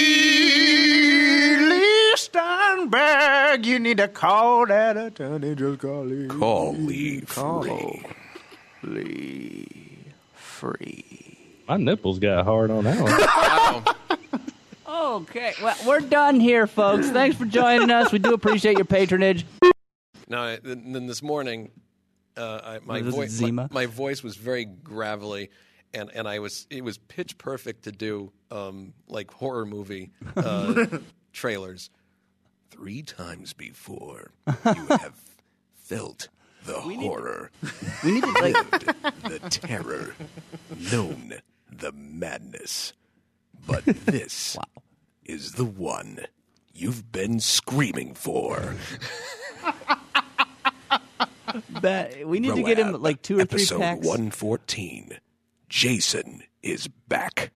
Lee Steinberg. You need to call that attorney. Just call Lee. Call Lee Free. Lee Free. My nipples got hard on that one. Okay, well, we're done here, folks. Thanks for joining us. We do appreciate your patronage. Now, then this morning, my voice was very gravelly, and it was pitch perfect to do like horror movie trailers. 3 times before you have felt the horror, we need to the terror, known the madness, but this is the one you've been screaming for. We need to get him like 2 or 3 packs. Episode 114. Jason is back.